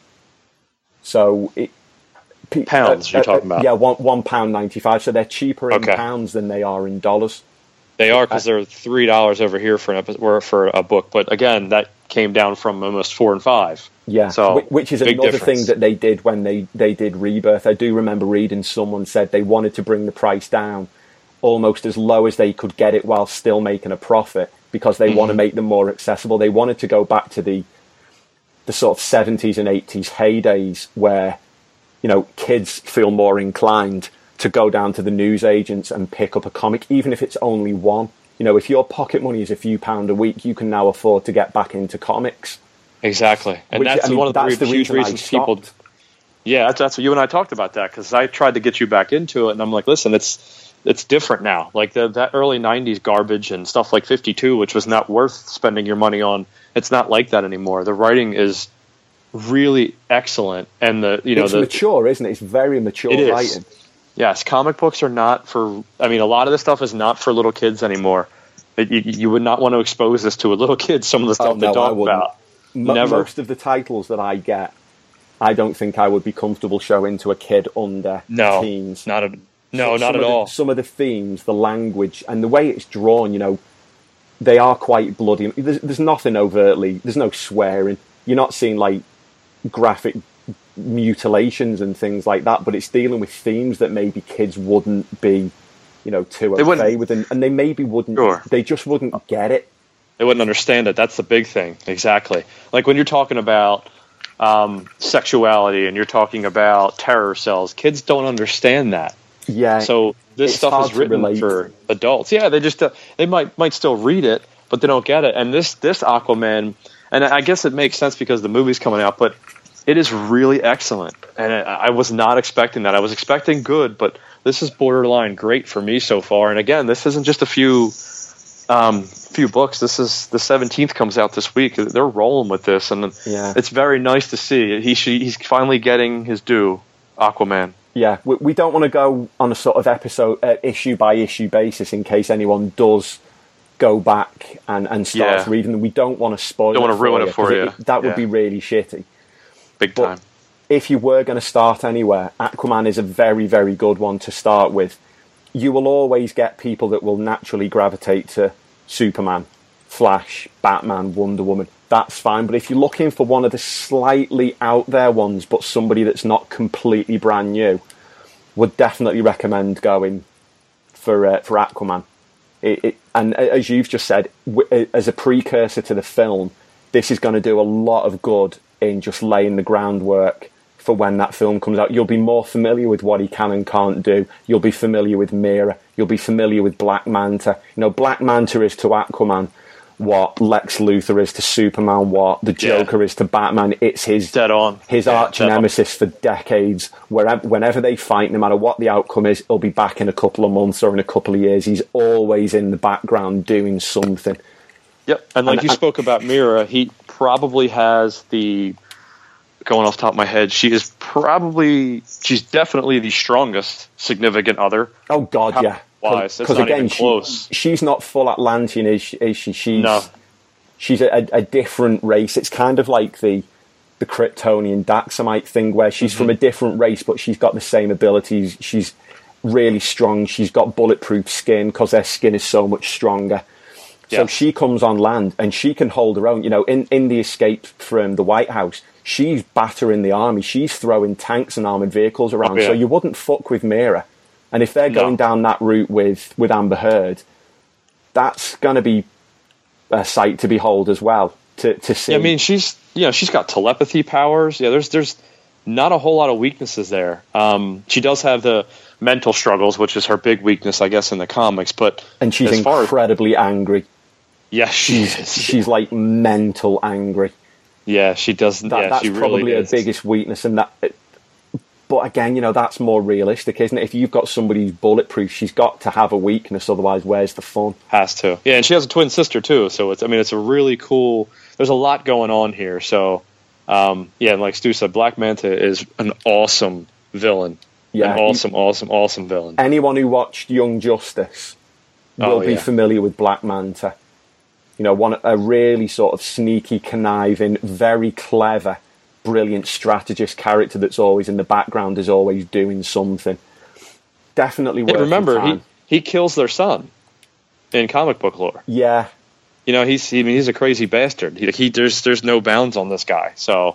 So it pe- Pounds, you're talking about. Yeah, one one pound ninety-five. So they're cheaper in Okay. pounds than they are in dollars. They are, because they're three dollars over here for an episode, or for a book. But again, that came down from almost four and five. Yeah, So, Wh- which is big another difference. thing that they did when they, they did Rebirth. I do remember reading someone said they wanted to bring the price down almost as low as they could get it while still making a profit, because they want to Mm-hmm. make them more accessible. They wanted to go back to the the sort of seventies and eighties heydays where, you know, kids feel more inclined to go down to the newsagents and pick up a comic, even if it's only one. You know, if your pocket money is a few pound a week, you can now afford to get back into comics. Exactly, and Which, that's I mean, one of the, that's the huge reason I reasons people. stopped. Yeah, that's, that's what you and I talked about that, because I tried to get you back into it, and I'm like, listen, it's it's different now. Like the, that early nineties garbage and stuff like fifty-two, which was not worth spending your money on. It's not like that anymore. The writing is really excellent, and the you know It's the mature, isn't it? It's very mature It is. writing. yes, comic books are not for. I mean, a lot of this stuff is not for little kids anymore. It, you, you would not want to expose this to a little kid. Some of the stuff Oh, they no, I talk wouldn't. about. Mo- Never. Most of the titles that I get I don't think I would be comfortable showing to a kid under no, teens. Not a, no, so, not at the, all. Some of the themes, the language, and the way it's drawn, you know, they are quite bloody. There's, there's nothing overtly, there's no swearing. You're not seeing, like, graphic mutilations and things like that, but it's dealing with themes that maybe kids wouldn't be, you know, too okay with, and, and they maybe wouldn't, sure. they just wouldn't get it. They wouldn't understand it. That's the big thing. Exactly. Like when you're talking about um, sexuality and you're talking about terror cells, kids don't understand that. Yeah. So this stuff is written for adults. Yeah, they just uh, they might might still read it, but they don't get it. And this this Aquaman, and I guess it makes sense because the movie's coming out, but it is really excellent. And I, I was not expecting that. I was expecting good, but this is borderline great for me so far. And again, this isn't just a few um, few books. This is the seventeenth comes out this week. They're rolling with this, and yeah. it's very nice to see. He should, he's finally getting his due, Aquaman. Yeah, we, we don't want to go on a sort of episode, uh, issue by issue basis in case anyone does go back and, and start yeah. reading them. We don't want to spoil don't it. Don't want to ruin you, it for you. It, that would yeah. be really shitty. Big but time. If you were going to start anywhere, Aquaman is a very, very good one to start with. You will always get people that will naturally gravitate to Superman, Flash, Batman, Wonder Woman. That's fine. But if you're looking for one of the slightly out there ones, but somebody that's not completely brand new, would definitely recommend going for uh, for Aquaman. It, it, and as you've just said, w- as a precursor to the film, this is going to do a lot of good in just laying the groundwork for when that film comes out. You'll be more familiar with what he can and can't do. You'll be familiar with Mera. You'll be familiar with Black Manta. You know, Black Manta is to Aquaman what Lex Luthor is to Superman, what the Joker yeah. is to Batman. It's his dead on his yeah, arch nemesis for decades. Wherever, whenever they fight, no matter what the outcome is, he'll be back in a couple of months or in a couple of years. He's always in the background doing something. Yep, and like and, you and, spoke about Mera, he probably has the, going off the top of my head, she is probably, she's definitely the strongest significant other. Oh, God, How, yeah. Wise. It's not again, even close. She, she's not full Atlantean, is she? Is she? She's, no. She's a, a different race. It's kind of like the the Kryptonian Daxamite thing, where she's mm-hmm. from a different race, but she's got the same abilities. She's really strong. She's got bulletproof skin because their skin is so much stronger. So yes. she comes on land and she can hold her own. You know, in, in the escape from the White House, she's battering the army. She's throwing tanks and armoured vehicles around. Oh, yeah. So you wouldn't fuck with Mera. And if they're going no. down that route with, with Amber Heard, that's going to be a sight to behold as well, to, to see. Yeah, I mean, she's you know, she's got telepathy powers. Yeah, there's there's not a whole lot of weaknesses there. Um, she does have the mental struggles, which is her big weakness, I guess, in the comics. But and she's as far incredibly as, angry. Yeah, she she's, is. She's like mental angry. Yeah, she does. That, yeah, that's she probably really her is. biggest weakness, and that. But again, you know, that's more realistic, isn't it? If you've got somebody who's bulletproof, she's got to have a weakness, otherwise where's the fun? Has to. Yeah, and she has a twin sister too, so it's I mean it's a really cool, there's a lot going on here. So um, yeah, and like Stu said, Black Manta is an awesome villain. Yeah. An awesome, awesome, awesome villain. Anyone who watched Young Justice will oh, be yeah. familiar with Black Manta. You know, one a really sort of sneaky, conniving, very clever, brilliant strategist character that's always in the background, is always doing something. Definitely worth yeah, remember, your time. he he kills their son in comic book lore. Yeah, you know he's he, I mean, he's a crazy bastard. He, he there's there's no bounds on this guy. So,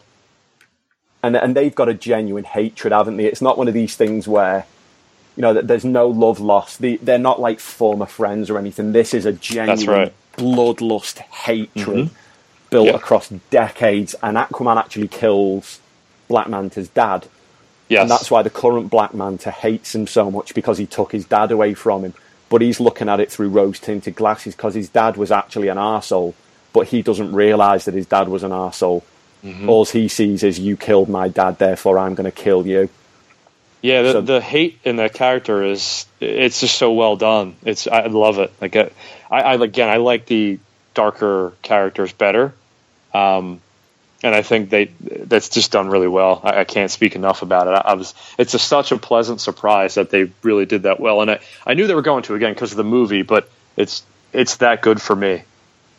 and and they've got a genuine hatred, haven't they? It's not one of these things where, you know, that there's no love lost. They, they're not like former friends or anything. This is a genuine That's right. bloodlust hatred. Mm-hmm. built yeah. across decades, and Aquaman actually kills Black Manta's dad. Yes. And that's why the current Black Manta hates him so much, because he took his dad away from him. But he's looking at it through rose-tinted glasses, because his dad was actually an arsehole, but he doesn't realise that his dad was an arsehole. Mm-hmm. All he sees is, you killed my dad, therefore I'm going to kill you. Yeah, the, so, the hate in that character is, it's just so well done. It's I love it. Like I, I again, I like the darker characters better. Um, and I think they that's just done really well. I, I can't speak enough about it. I, I was it's a, such a pleasant surprise that they really did that well. And I, I knew they were going to, again, because of the movie, but it's it's that good for me.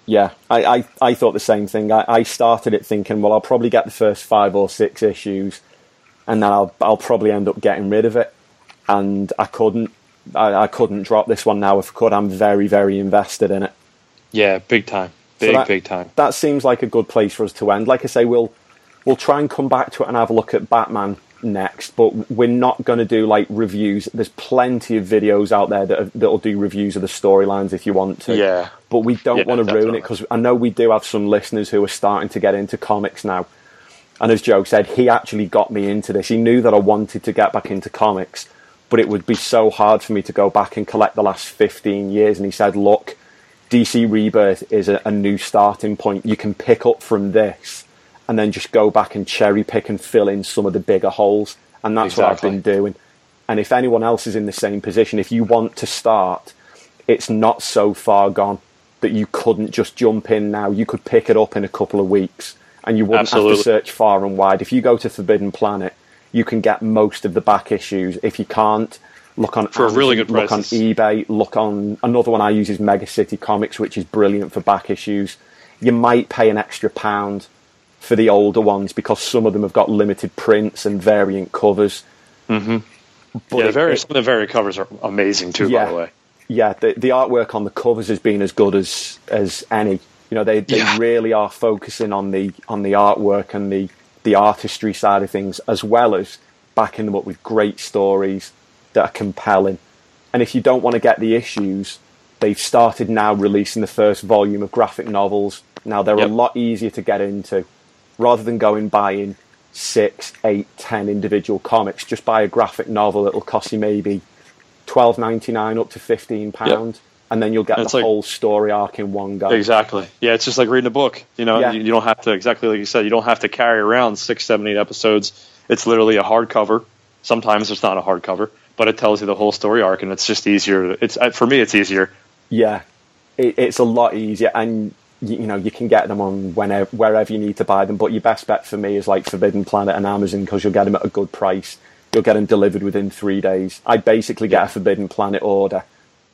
Yeah, I, I, I thought the same thing. I, I started it thinking, well, I'll probably get the first five or six issues, and then I'll I'll probably end up getting rid of it. And I couldn't. I, I couldn't drop this one now. If I could, I'm very, very invested in it. Yeah, big time. Big, so that, big time. That seems like a good place for us to end. Like I say, we'll we'll try and come back to it and have a look at Batman next, but we're not going to do like reviews. There's plenty of videos out there that that'll do reviews of the storylines if you want to. Yeah. But we don't yeah, want to ruin it, because I know we do have some listeners who are starting to get into comics now. And as Joe said, he actually got me into this. He knew that I wanted to get back into comics, but it would be so hard for me to go back and collect the last fifteen years. And he said, look, D C Rebirth is a, a new starting point. You can pick up from this and then just go back and cherry pick and fill in some of the bigger holes. And that's exactly what I've been doing. And if anyone else is in the same position, if you want to start, it's not so far gone that you couldn't just jump in now. You could pick it up in a couple of weeks and you wouldn't Absolutely. have to search far and wide. If you go to Forbidden Planet, you can get most of the back issues. If you can't, look on for Amazon, really good look prices. on eBay, look on another one I use is Mega City Comics, which is brilliant for back issues. You might pay an extra pound for the older ones because some of them have got limited prints and variant covers. Mm-hmm. But yeah, it, very, it, some of the variant covers are amazing too, yeah, by the way. Yeah, the, the artwork on the covers has been as good as, as any. You know, they, they yeah. really are focusing on the on the artwork and the, the artistry side of things, as well as backing them up with great stories that are compelling. And if you don't want to get the issues, they've started now releasing the first volume of graphic novels. Now, they're yep. a lot easier to get into. Rather than going buying six, eight, ten individual comics, just buy a graphic novel. It'll cost you maybe twelve ninety-nine up to fifteen pounds, yep. and then you'll get the like, whole story arc in one go. Exactly. Yeah, it's just like reading a book. You know, yeah. you, you don't have to, exactly like you said, you don't have to carry around six, seven, eight episodes. It's literally a hardcover. Sometimes it's not a hardcover, but it tells you the whole story arc, and it's just easier. It's for me, it's easier. Yeah, it, it's a lot easier, and you, you know you can get them on whenever, wherever you need to buy them. But your best bet for me is like Forbidden Planet and Amazon, because you'll get them at a good price. You'll get them delivered within three days. I basically get a Forbidden Planet order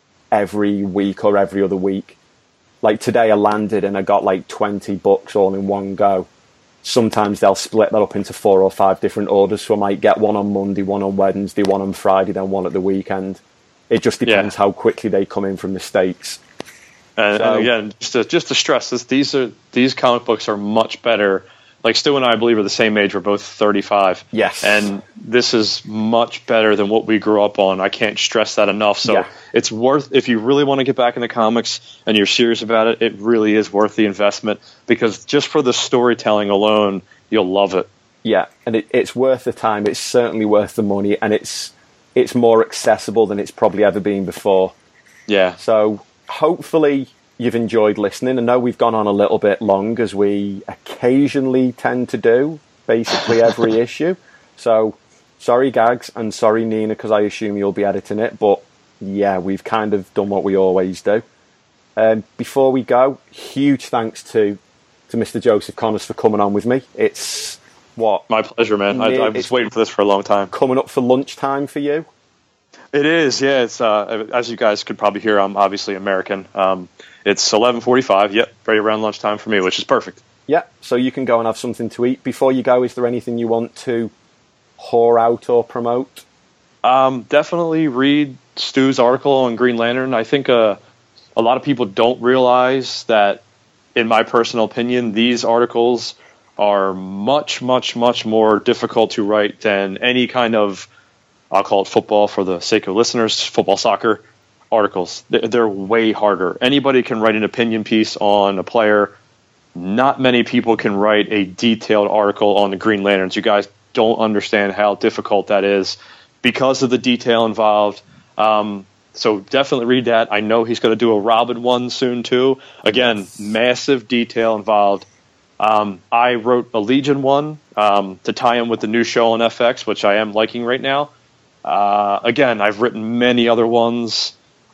every week or every other week. Like today, I landed and I got like twenty books all in one go. Sometimes they'll split that up into four or five different orders, so I might get one on Monday, one on Wednesday, one on Friday, then one at the weekend. It just depends yeah. how quickly they come in from the States. And, so, and again, just to, just to stress this, these are these comic books are much better. Like Stu and I, I believe, are the same age. We're both thirty-five. Yes. And this is much better than what we grew up on. I can't stress that enough. So yeah. it's worth, if you really want to get back into comics and you're serious about it, it really is worth the investment, because just for the storytelling alone, you'll love it. Yeah, and it, it's worth the time. It's certainly worth the money, and it's it's more accessible than it's probably ever been before. Yeah. So hopefully you've enjoyed listening. I know we've gone on a little bit long, as we occasionally tend to do, basically every issue. So sorry, Gags, and sorry, Nina, because I assume you'll be editing it. But yeah, we've kind of done what we always do. Um, before we go, huge thanks to, to Mister Joseph Connors for coming on with me. It's what? My pleasure, man. I, I was waiting for this for a long time. Coming up for lunchtime for you? It is, yeah. It's uh, as you guys could probably hear, I'm obviously American. Um, it's eleven forty-five. Yep, right around lunchtime for me, which is perfect. Yeah, so you can go and have something to eat. Before you go, is there anything you want to whore out or promote? Um, definitely read Stu's article on Green Lantern. I think uh, a lot of people don't realize that, in my personal opinion, these articles are much, much, much more difficult to write than any kind of, I'll call it football for the sake of listeners, football, soccer articles. They're way harder. Anybody can write an opinion piece on a player. Not many people can write a detailed article on the Green Lanterns. You guys don't understand how difficult that is because of the detail involved. Um, so definitely read that. I know he's going to do a Robin one soon too. Again, massive detail involved. Um, I wrote a Legion one um, to tie in with the new show on F X, which I am liking right now. Uh, again, I've written many other ones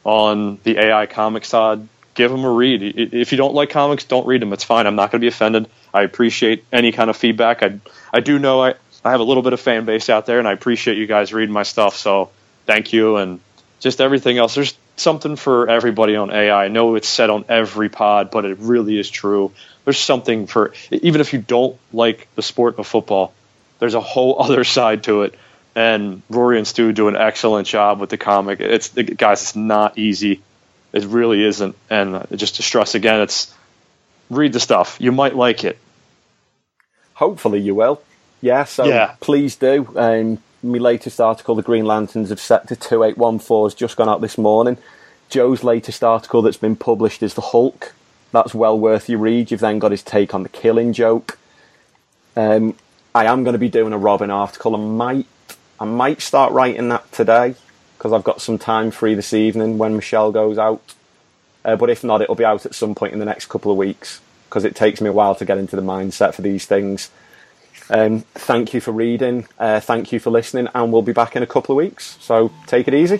on the A I comic side. Give them a read. If you don't like comics, don't read them. It's fine. I'm not going to be offended. I appreciate any kind of feedback. I I do know I, I have a little bit of fan base out there, and I appreciate you guys reading my stuff. So thank you. And just everything else. There's something for everybody on A I. I know it's said on every pod, but it really is true. There's something for, even if you don't like the sport of football, there's a whole other side to it. And Rory and Stu do an excellent job with the comic. It's, guys, it's not easy. It really isn't. And just to stress again, it's read the stuff. You might like it. Hopefully you will. Yeah, so yeah. Please do. Um, my latest article, The Green Lanterns of Sector two eight one four, has just gone out this morning. Joe's latest article that's been published is The Hulk. That's well worth your read. You've then got his take on the Killing Joke. Um, I am going to be doing a Robin article. I might, I might start writing that today because I've got some time free this evening when Michelle goes out. Uh, but if not, it'll be out at some point in the next couple of weeks because it takes me a while to get into the mindset for these things. Um, thank you for reading. Uh, thank you for listening. And we'll be back in a couple of weeks. So take it easy.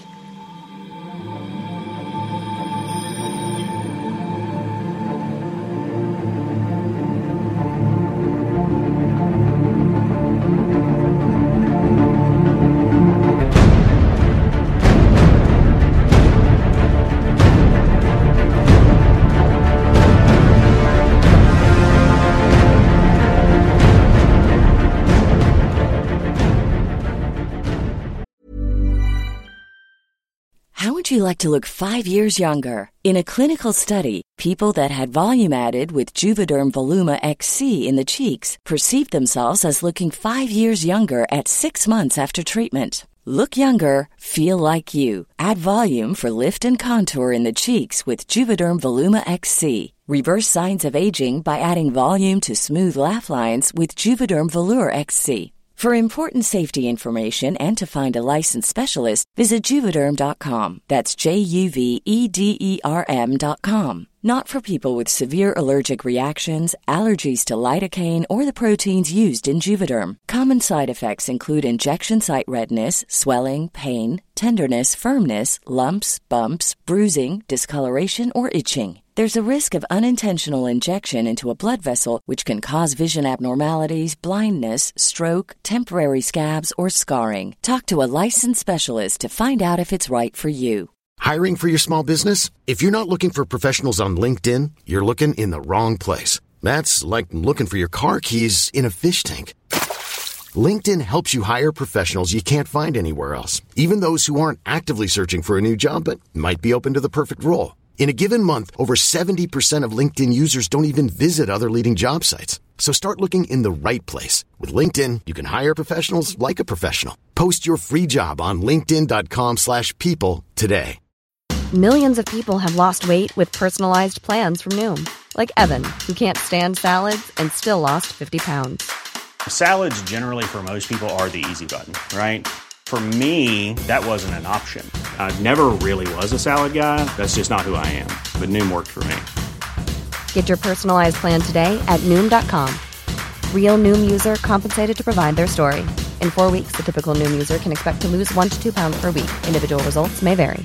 Would you like to look five years younger? In a clinical study, people that had volume added with Juvederm Voluma X C in the cheeks perceived themselves as looking five years younger at six months after treatment. Look younger, feel like you. Add volume for lift and contour in the cheeks with Juvederm Voluma X C. Reverse signs of aging by adding volume to smooth laugh lines with Juvederm Volure X C. For important safety information and to find a licensed specialist, visit Juvederm dot com. That's J U V E D E R M dot com. Not for people with severe allergic reactions, allergies to lidocaine, or the proteins used in Juvederm. Common side effects include injection site redness, swelling, pain, tenderness, firmness, lumps, bumps, bruising, discoloration, or itching. There's a risk of unintentional injection into a blood vessel, which can cause vision abnormalities, blindness, stroke, temporary scabs, or scarring. Talk to a licensed specialist to find out if it's right for you. Hiring for your small business? If you're not looking for professionals on LinkedIn, you're looking in the wrong place. That's like looking for your car keys in a fish tank. LinkedIn helps you hire professionals you can't find anywhere else, even those who aren't actively searching for a new job but might be open to the perfect role. In a given month, over seventy percent of LinkedIn users don't even visit other leading job sites. So start looking in the right place. With LinkedIn, you can hire professionals like a professional. Post your free job on linkedin dot com slash people today. Millions of people have lost weight with personalized plans from Noom. Like Evan, who can't stand salads and still lost fifty pounds. Salads generally for most people are the easy button, right? For me, that wasn't an option. I never really was a salad guy. That's just not who I am. But Noom worked for me. Get your personalized plan today at Noom dot com. Real Noom user compensated to provide their story. In four weeks, the typical Noom user can expect to lose one to two pounds per week. Individual results may vary.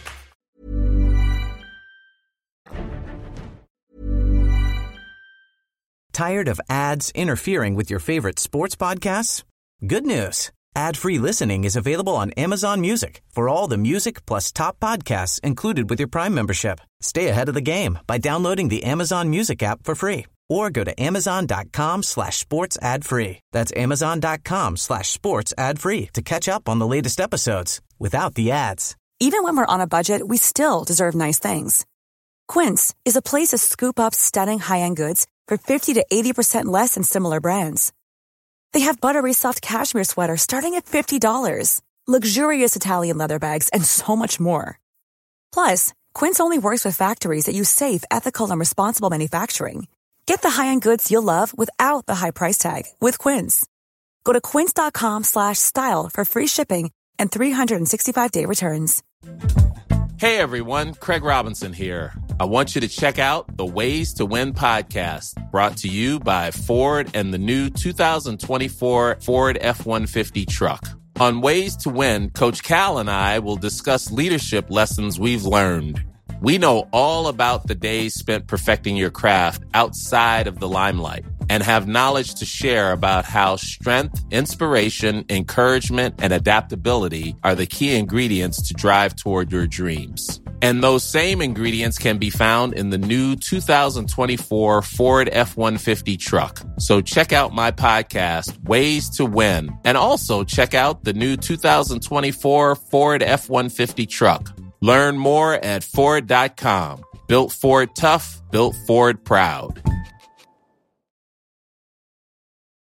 Tired of ads interfering with your favorite sports podcasts? Good news. Ad-free listening is available on Amazon Music for all the music plus top podcasts included with your Prime membership. Stay ahead of the game by downloading the Amazon Music app for free or go to amazon.com slash sports ad free. That's amazon.com slash sports ad free to catch up on the latest episodes without the ads. Even when we're on a budget, we still deserve nice things. Quince is a place to scoop up stunning high-end goods for fifty to eighty percent less than similar brands. They have buttery soft cashmere sweaters starting at fifty dollars, luxurious Italian leather bags, and so much more. Plus, Quince only works with factories that use safe, ethical, and responsible manufacturing. Get the high-end goods you'll love without the high price tag with Quince. Go to quince.com slash style for free shipping and three sixty-five day returns. Hey everyone, Craig Robinson here. I want you to check out the Ways to Win podcast, brought to you by Ford and the new two thousand twenty-four Ford F one fifty truck. On Ways to Win, Coach Cal and I will discuss leadership lessons we've learned. We know all about the days spent perfecting your craft outside of the limelight and have knowledge to share about how strength, inspiration, encouragement, and adaptability are the key ingredients to drive toward your dreams. And those same ingredients can be found in the new two thousand twenty-four Ford F one fifty truck. So check out my podcast, Ways to Win, and also check out the new two thousand twenty-four Ford F one fifty truck. Learn more at Ford dot com. Built Ford tough, built Ford proud.